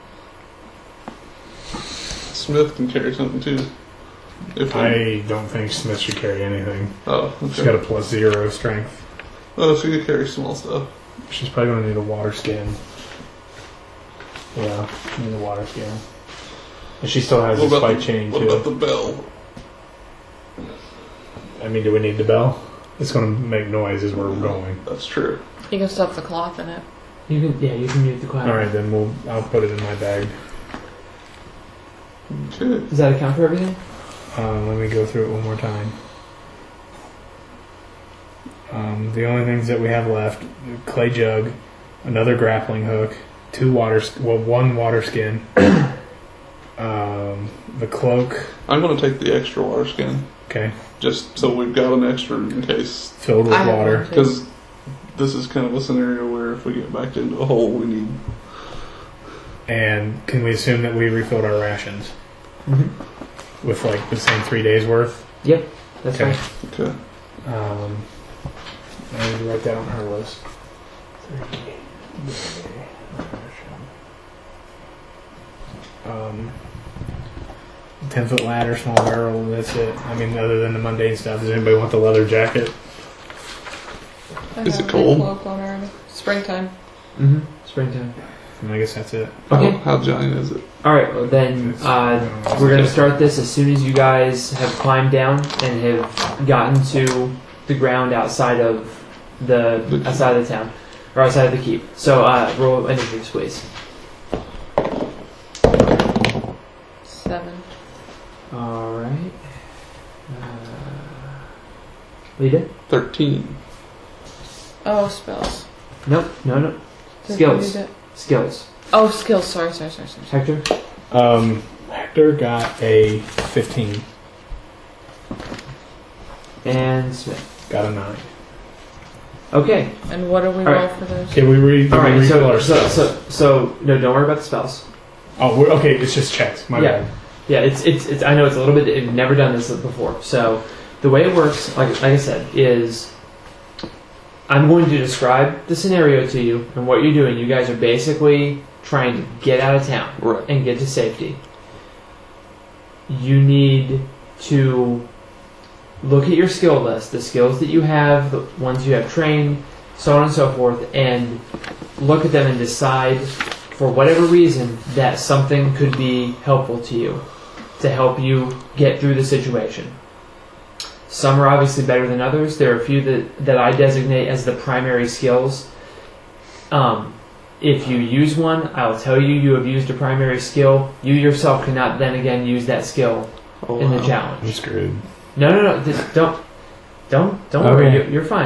Smith can carry something too. If we- I don't think Smith should carry anything. oh, She's okay. got a +0 strength. Oh, she could carry small stuff. She's probably going to need a water skin. Yeah, she needs a water skin. And she still has a spike chain what too. about the bell? I mean, do we need the bell? It's going to make noise as we're going. That's true. You can stuff the cloth in it. You can mute the cloud. All right, then I'll put it in my bag. Okay. Does that account for everything? Let me go through it one more time. The only things that we have left: clay jug, another grappling hook, 1 water skin, the cloak. I'm going to take the extra water skin Okay, just so we've got an extra in case. filled with I have water. one, too. Because this is kind of a scenario where if we get backed into a hole, we need. And can we assume that we refilled our rations Mm-hmm. with like the same 3 days worth? Yep, that's Okay. fine. Okay. I need to write that on her list. 10-foot ladder, small barrel, that's it. I mean, other than the mundane stuff, does anybody want the leather jacket? I Is have it a cold? cloak on already. Springtime. Mm-hmm. Springtime. And I guess that's it. Okay. How giant is it? All right. Well, then we're gonna start this as soon as you guys have climbed down and have gotten to the ground outside of the town or outside of the keep. So roll initiative, please. 7. All right. What you did? 13. Oh, spells. Nope. No. Did Skills. we do that? Skills. Oh, skills. Sorry. Hector. Hector got a 15. And Smith. Got a 9. Okay. And what do we All roll right. for those? Okay, we All right. refill our stuff. So no, don't worry about the spells. Oh, okay, it's just checks. My Yeah. bad. Yeah, it's. I know it's a little bit. I've never done this before. So the way it works, like I said, is I'm going to describe the scenario to you and what you're doing. You guys are basically trying to get out of town Right. and get to safety. You need to look at your skill list, the skills that you have, the ones you have trained, so on and so forth, and look at them and decide, for whatever reason, that something could be helpful to you to help you get through the situation. Some are obviously better than others. There are a few that I designate as the primary skills. If you use one, I'll tell you have used a primary skill. You yourself cannot then again use that skill in the I'm challenge. screwed. No. Don't worry. You're fine.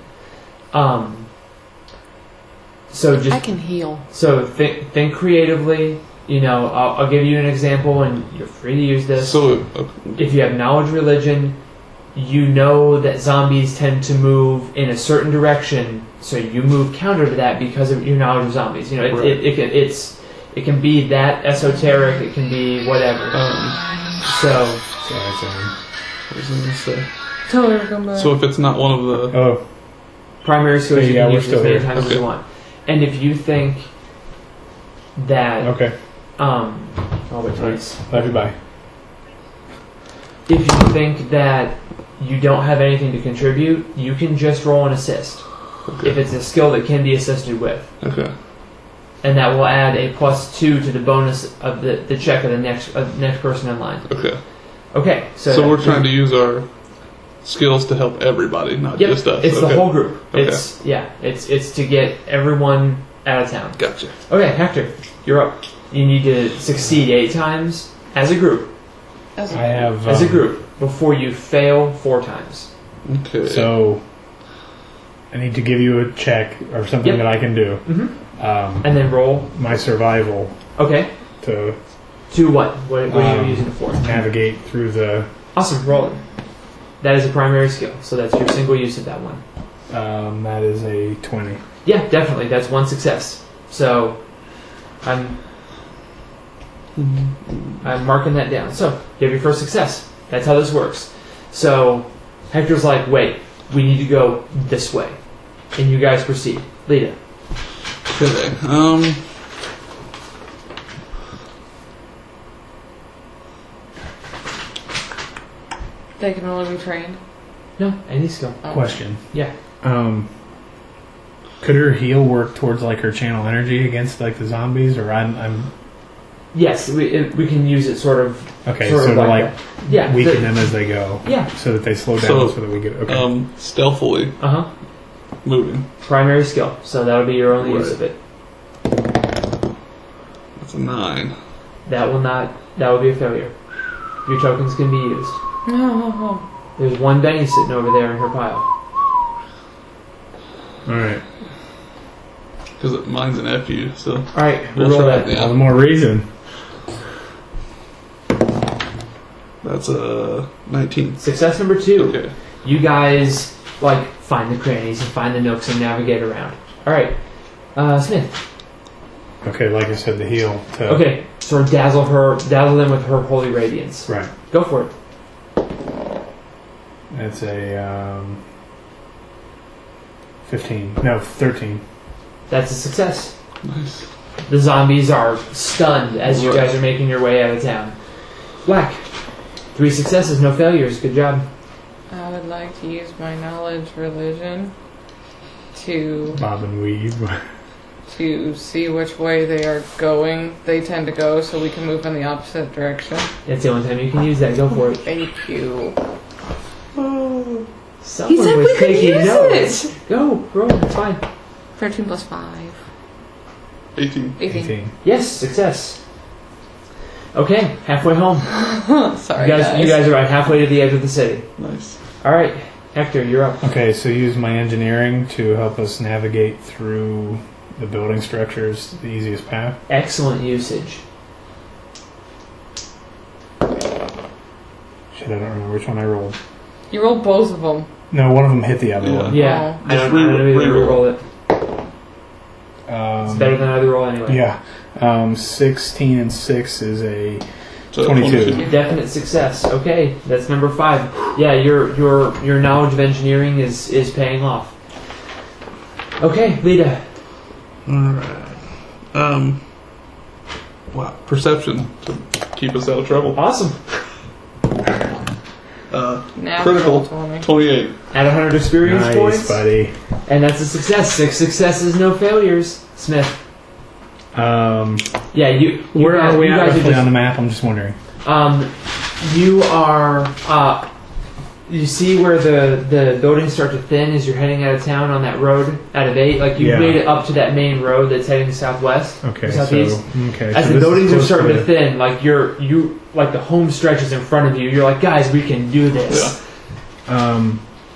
So I just can heal. so think creatively. I'll give you an example, and you're free to use this. So, If you have knowledge religion, you know that zombies tend to move in a certain direction, so you move counter to that because of your knowledge of zombies. Right. It can be that esoteric. It can be whatever. So Sorry. what was I going to say? Tell her to come back. So if it's not one of the... Oh, primary skills you Yeah, can we're use as still many here. times as Okay. you want. And if you think that okay. I'll wait twice. Love you, bye. If you think that you don't have anything to contribute, you can just roll an assist. Okay. If it's a skill that can be assisted with. Okay. And that will add a +2 to the bonus of the check of the next person in line. Okay. Okay, So we're trying to use our skills to help everybody, not Yep, just us. it's the whole group. Okay. It's to get everyone out of town. Gotcha. Okay, Hector, you're up. You need to succeed 8 times as a group. I have... As a group before you fail 4 times. Okay. So, I need to give you a check or something Yep. that I can do. Mm-hmm. And then roll. My survival Okay. to To what? What are you using it for? navigate through the... Awesome, roll it. That is a primary skill, so that's your single use of that one. that is a 20. Yeah, definitely. That's one success. So, I'm marking that down. So, you have your first success. That's how this works. So, Hector's like, wait, we need to go this way. And you guys proceed. Lita. Okay. They can only be trained. No, any skill. Question. Yeah. Could her heal work towards like her channel energy against like the zombies, or I'm Yes, we can use it sort of. okay? Sort So of to like like that. Yeah. weaken them as they go, Yeah. so that they slow down, So, so that we get okay. Stealthily Uh huh. moving. Primary skill. So that'll be your only use Right. of it. That's a 9. That will be a failure. Your tokens can be used. No. There's one Benny sitting over there in her pile. All right, Because mine's an FU, so... Alright, we We'll roll try that. it. all the more reason. That's a 19. Success number 2. Okay. You guys, find the crannies and find the nooks and navigate around. Alright. Smith. Okay, like I said, the heal. To, Okay, sort of dazzle them with her holy radiance. right. Go for it. That's a 15. No, 13. That's a success. Nice. The zombies are stunned as you guys are making your way out of town. Black. 3 successes, no failures. Good job. I would like to use my knowledge religion to Bob and weave. see which way they are going. They tend to go, so we can move in the opposite direction. That's the only time you can use that. Go for it. Thank you. Someone said was we could taking use notes. it. Go, roll. It's fine. 13 plus 5. 18. 18. Yes, success. Okay, halfway home. Sorry, You guys are about halfway to the edge of the city. Nice. All right, Hector, you're up. Okay, so use my engineering to help us navigate through the building structures the easiest path. Excellent usage. Shit, I don't remember which one I rolled. You rolled both of them. No, one of them hit the other Yeah. one. Yeah, Oh. I don't Just know either reroll. roll it. It's better than either roll anyway. Yeah. 16 and 6 is a So 22. Definite success. Okay, that's number 5. Yeah, your knowledge of engineering is paying off. Okay, Lita. Alright. Wow. Perception to keep us out of trouble. Awesome. Critical. 20. 28. Add 100 experience nice, points. buddy. And that's a success. 6 successes, no failures. Smith. Where Yeah, you are we you at guys are roughly just, on the map? I'm just wondering. you are you see where the buildings start to thin as you're heading out of town on that road out of 8. Like you've made it up to that main road that's heading southwest, southeast. As the buildings are starting to thin, like you like the home stretch is in front of you. You're like, guys, we can do this. Yeah.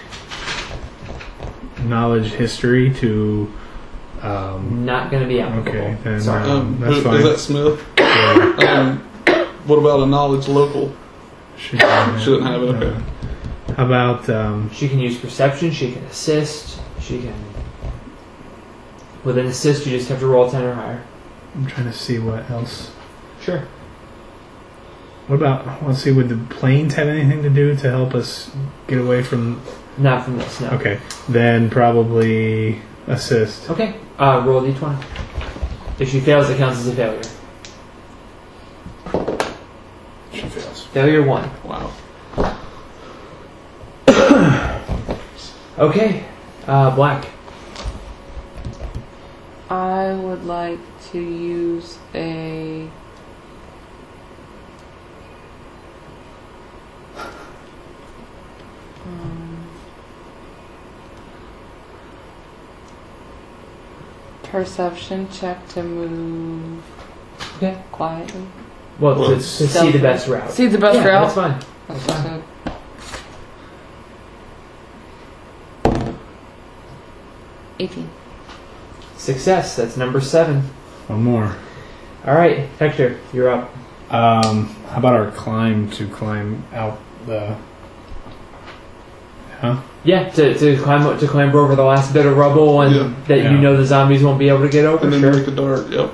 Knowledge history to. Not going to be applicable. Okay, then sorry. that's fine. Is that Smith? Yeah. What about a knowledge local? Shouldn't have it. Okay. How about she can use perception. She can assist. She can. With an assist, you just have to roll 10 or higher. I'm trying to see what else. Sure. What about? Let's see. Would the planes have anything to do to help us get away from? Not from this. No. Okay, then probably assist. Okay. Roll a d20. If she fails, it counts as a failure. She fails. Failure 1. Wow. Okay. Black. I would like to use a... perception check to move quietly. Well, to see the best route. See the best route? That's fine. That's fine. 18. Success. That's number 7. One more. All right, Hector, you're up. How about our climb to climb out the? Huh? Yeah, to clamber over the last bit of rubble and you know the zombies won't be able to get over. And then sure. make the dart. Yep.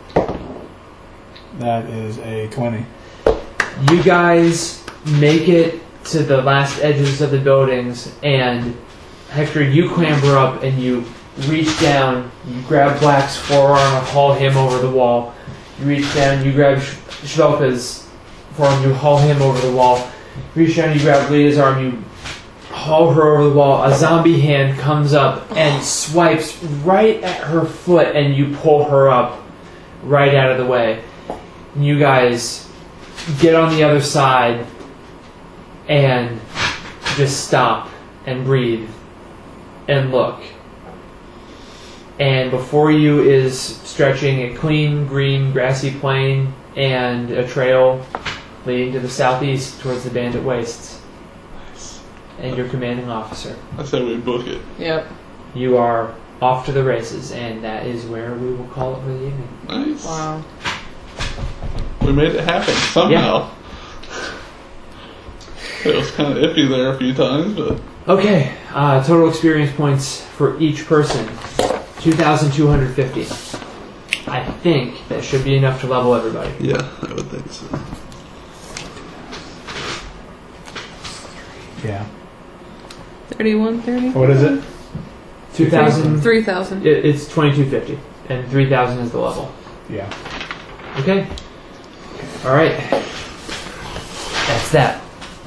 That is a 20. You guys make it to the last edges of the buildings, and Hector, you clamber up and you reach down. You grab Black's forearm and haul him over the wall. You reach down, you grab Shvelka's forearm, you haul him over the wall. You reach down, you grab Leah's arm, you haul her over the wall. A zombie hand comes up and swipes right at her foot, and you pull her up right out of the way. You guys get on the other side and just stop and breathe and look. And before you is stretching a clean, green, grassy plain and a trail leading to the southeast towards the Bandit Wastes. And your commanding officer. I said we book it. Yep. You are off to the races, and that is where we will call it for the evening. Nice. Wow. We made it happen somehow. It was kind of iffy there a few times, but... Okay, total experience points for each person, 2,250. I think that should be enough to level everybody. Yeah, I would think so. Yeah. 31, 30? What is it? 2,000. 3,000. It's 2,250, and 3,000 is the level. Yeah. Okay. All right. That's that.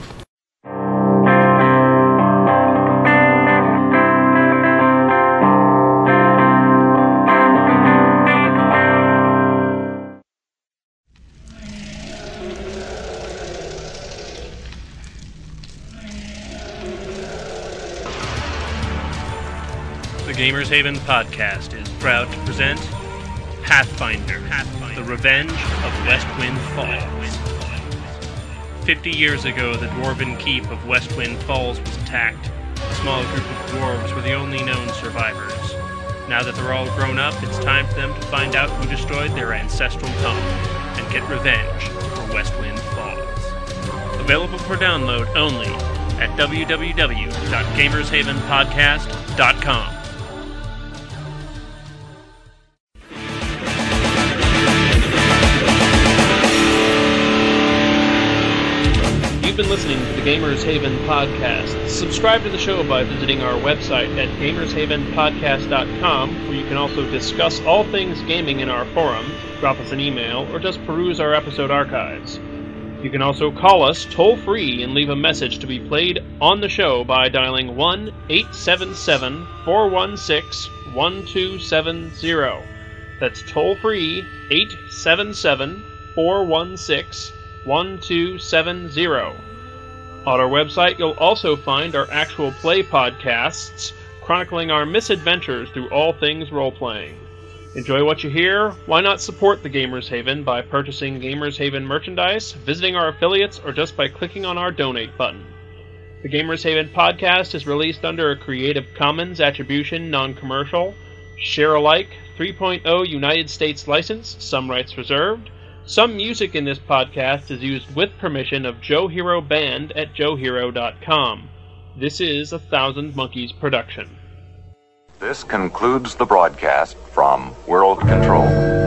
The Gamers Haven podcast is proud to present Pathfinder, The Revenge of Westwind Falls. 50 years ago, the dwarven keep of Westwind Falls was attacked. A small group of dwarves were the only known survivors. Now that they're all grown up, it's time for them to find out who destroyed their ancestral home and get revenge for Westwind Falls. Available for download only at www.gamershavenpodcast.com. You've been listening to the Gamers Haven podcast. Subscribe to the show by visiting our website at gamershavenpodcast.com, where you can also discuss all things gaming in our forum, drop us an email, or just peruse our episode archives. You can also call us toll-free and leave a message to be played on the show by dialing 1-877-416-1270. That's toll-free 877-416-1270. On our website, you'll also find our actual play podcasts, chronicling our misadventures through all things role-playing. Enjoy what you hear? Why not support the Gamers Haven by purchasing Gamers Haven merchandise, visiting our affiliates, or just by clicking on our donate button? The Gamers Haven podcast is released under a Creative Commons Attribution Non-Commercial, Share-alike 3.0 United States license, some rights reserved. Some music in this podcast is used with permission of Joe Hero Band at joehero.com. This is a Thousand Monkeys production. This concludes the broadcast from World Control.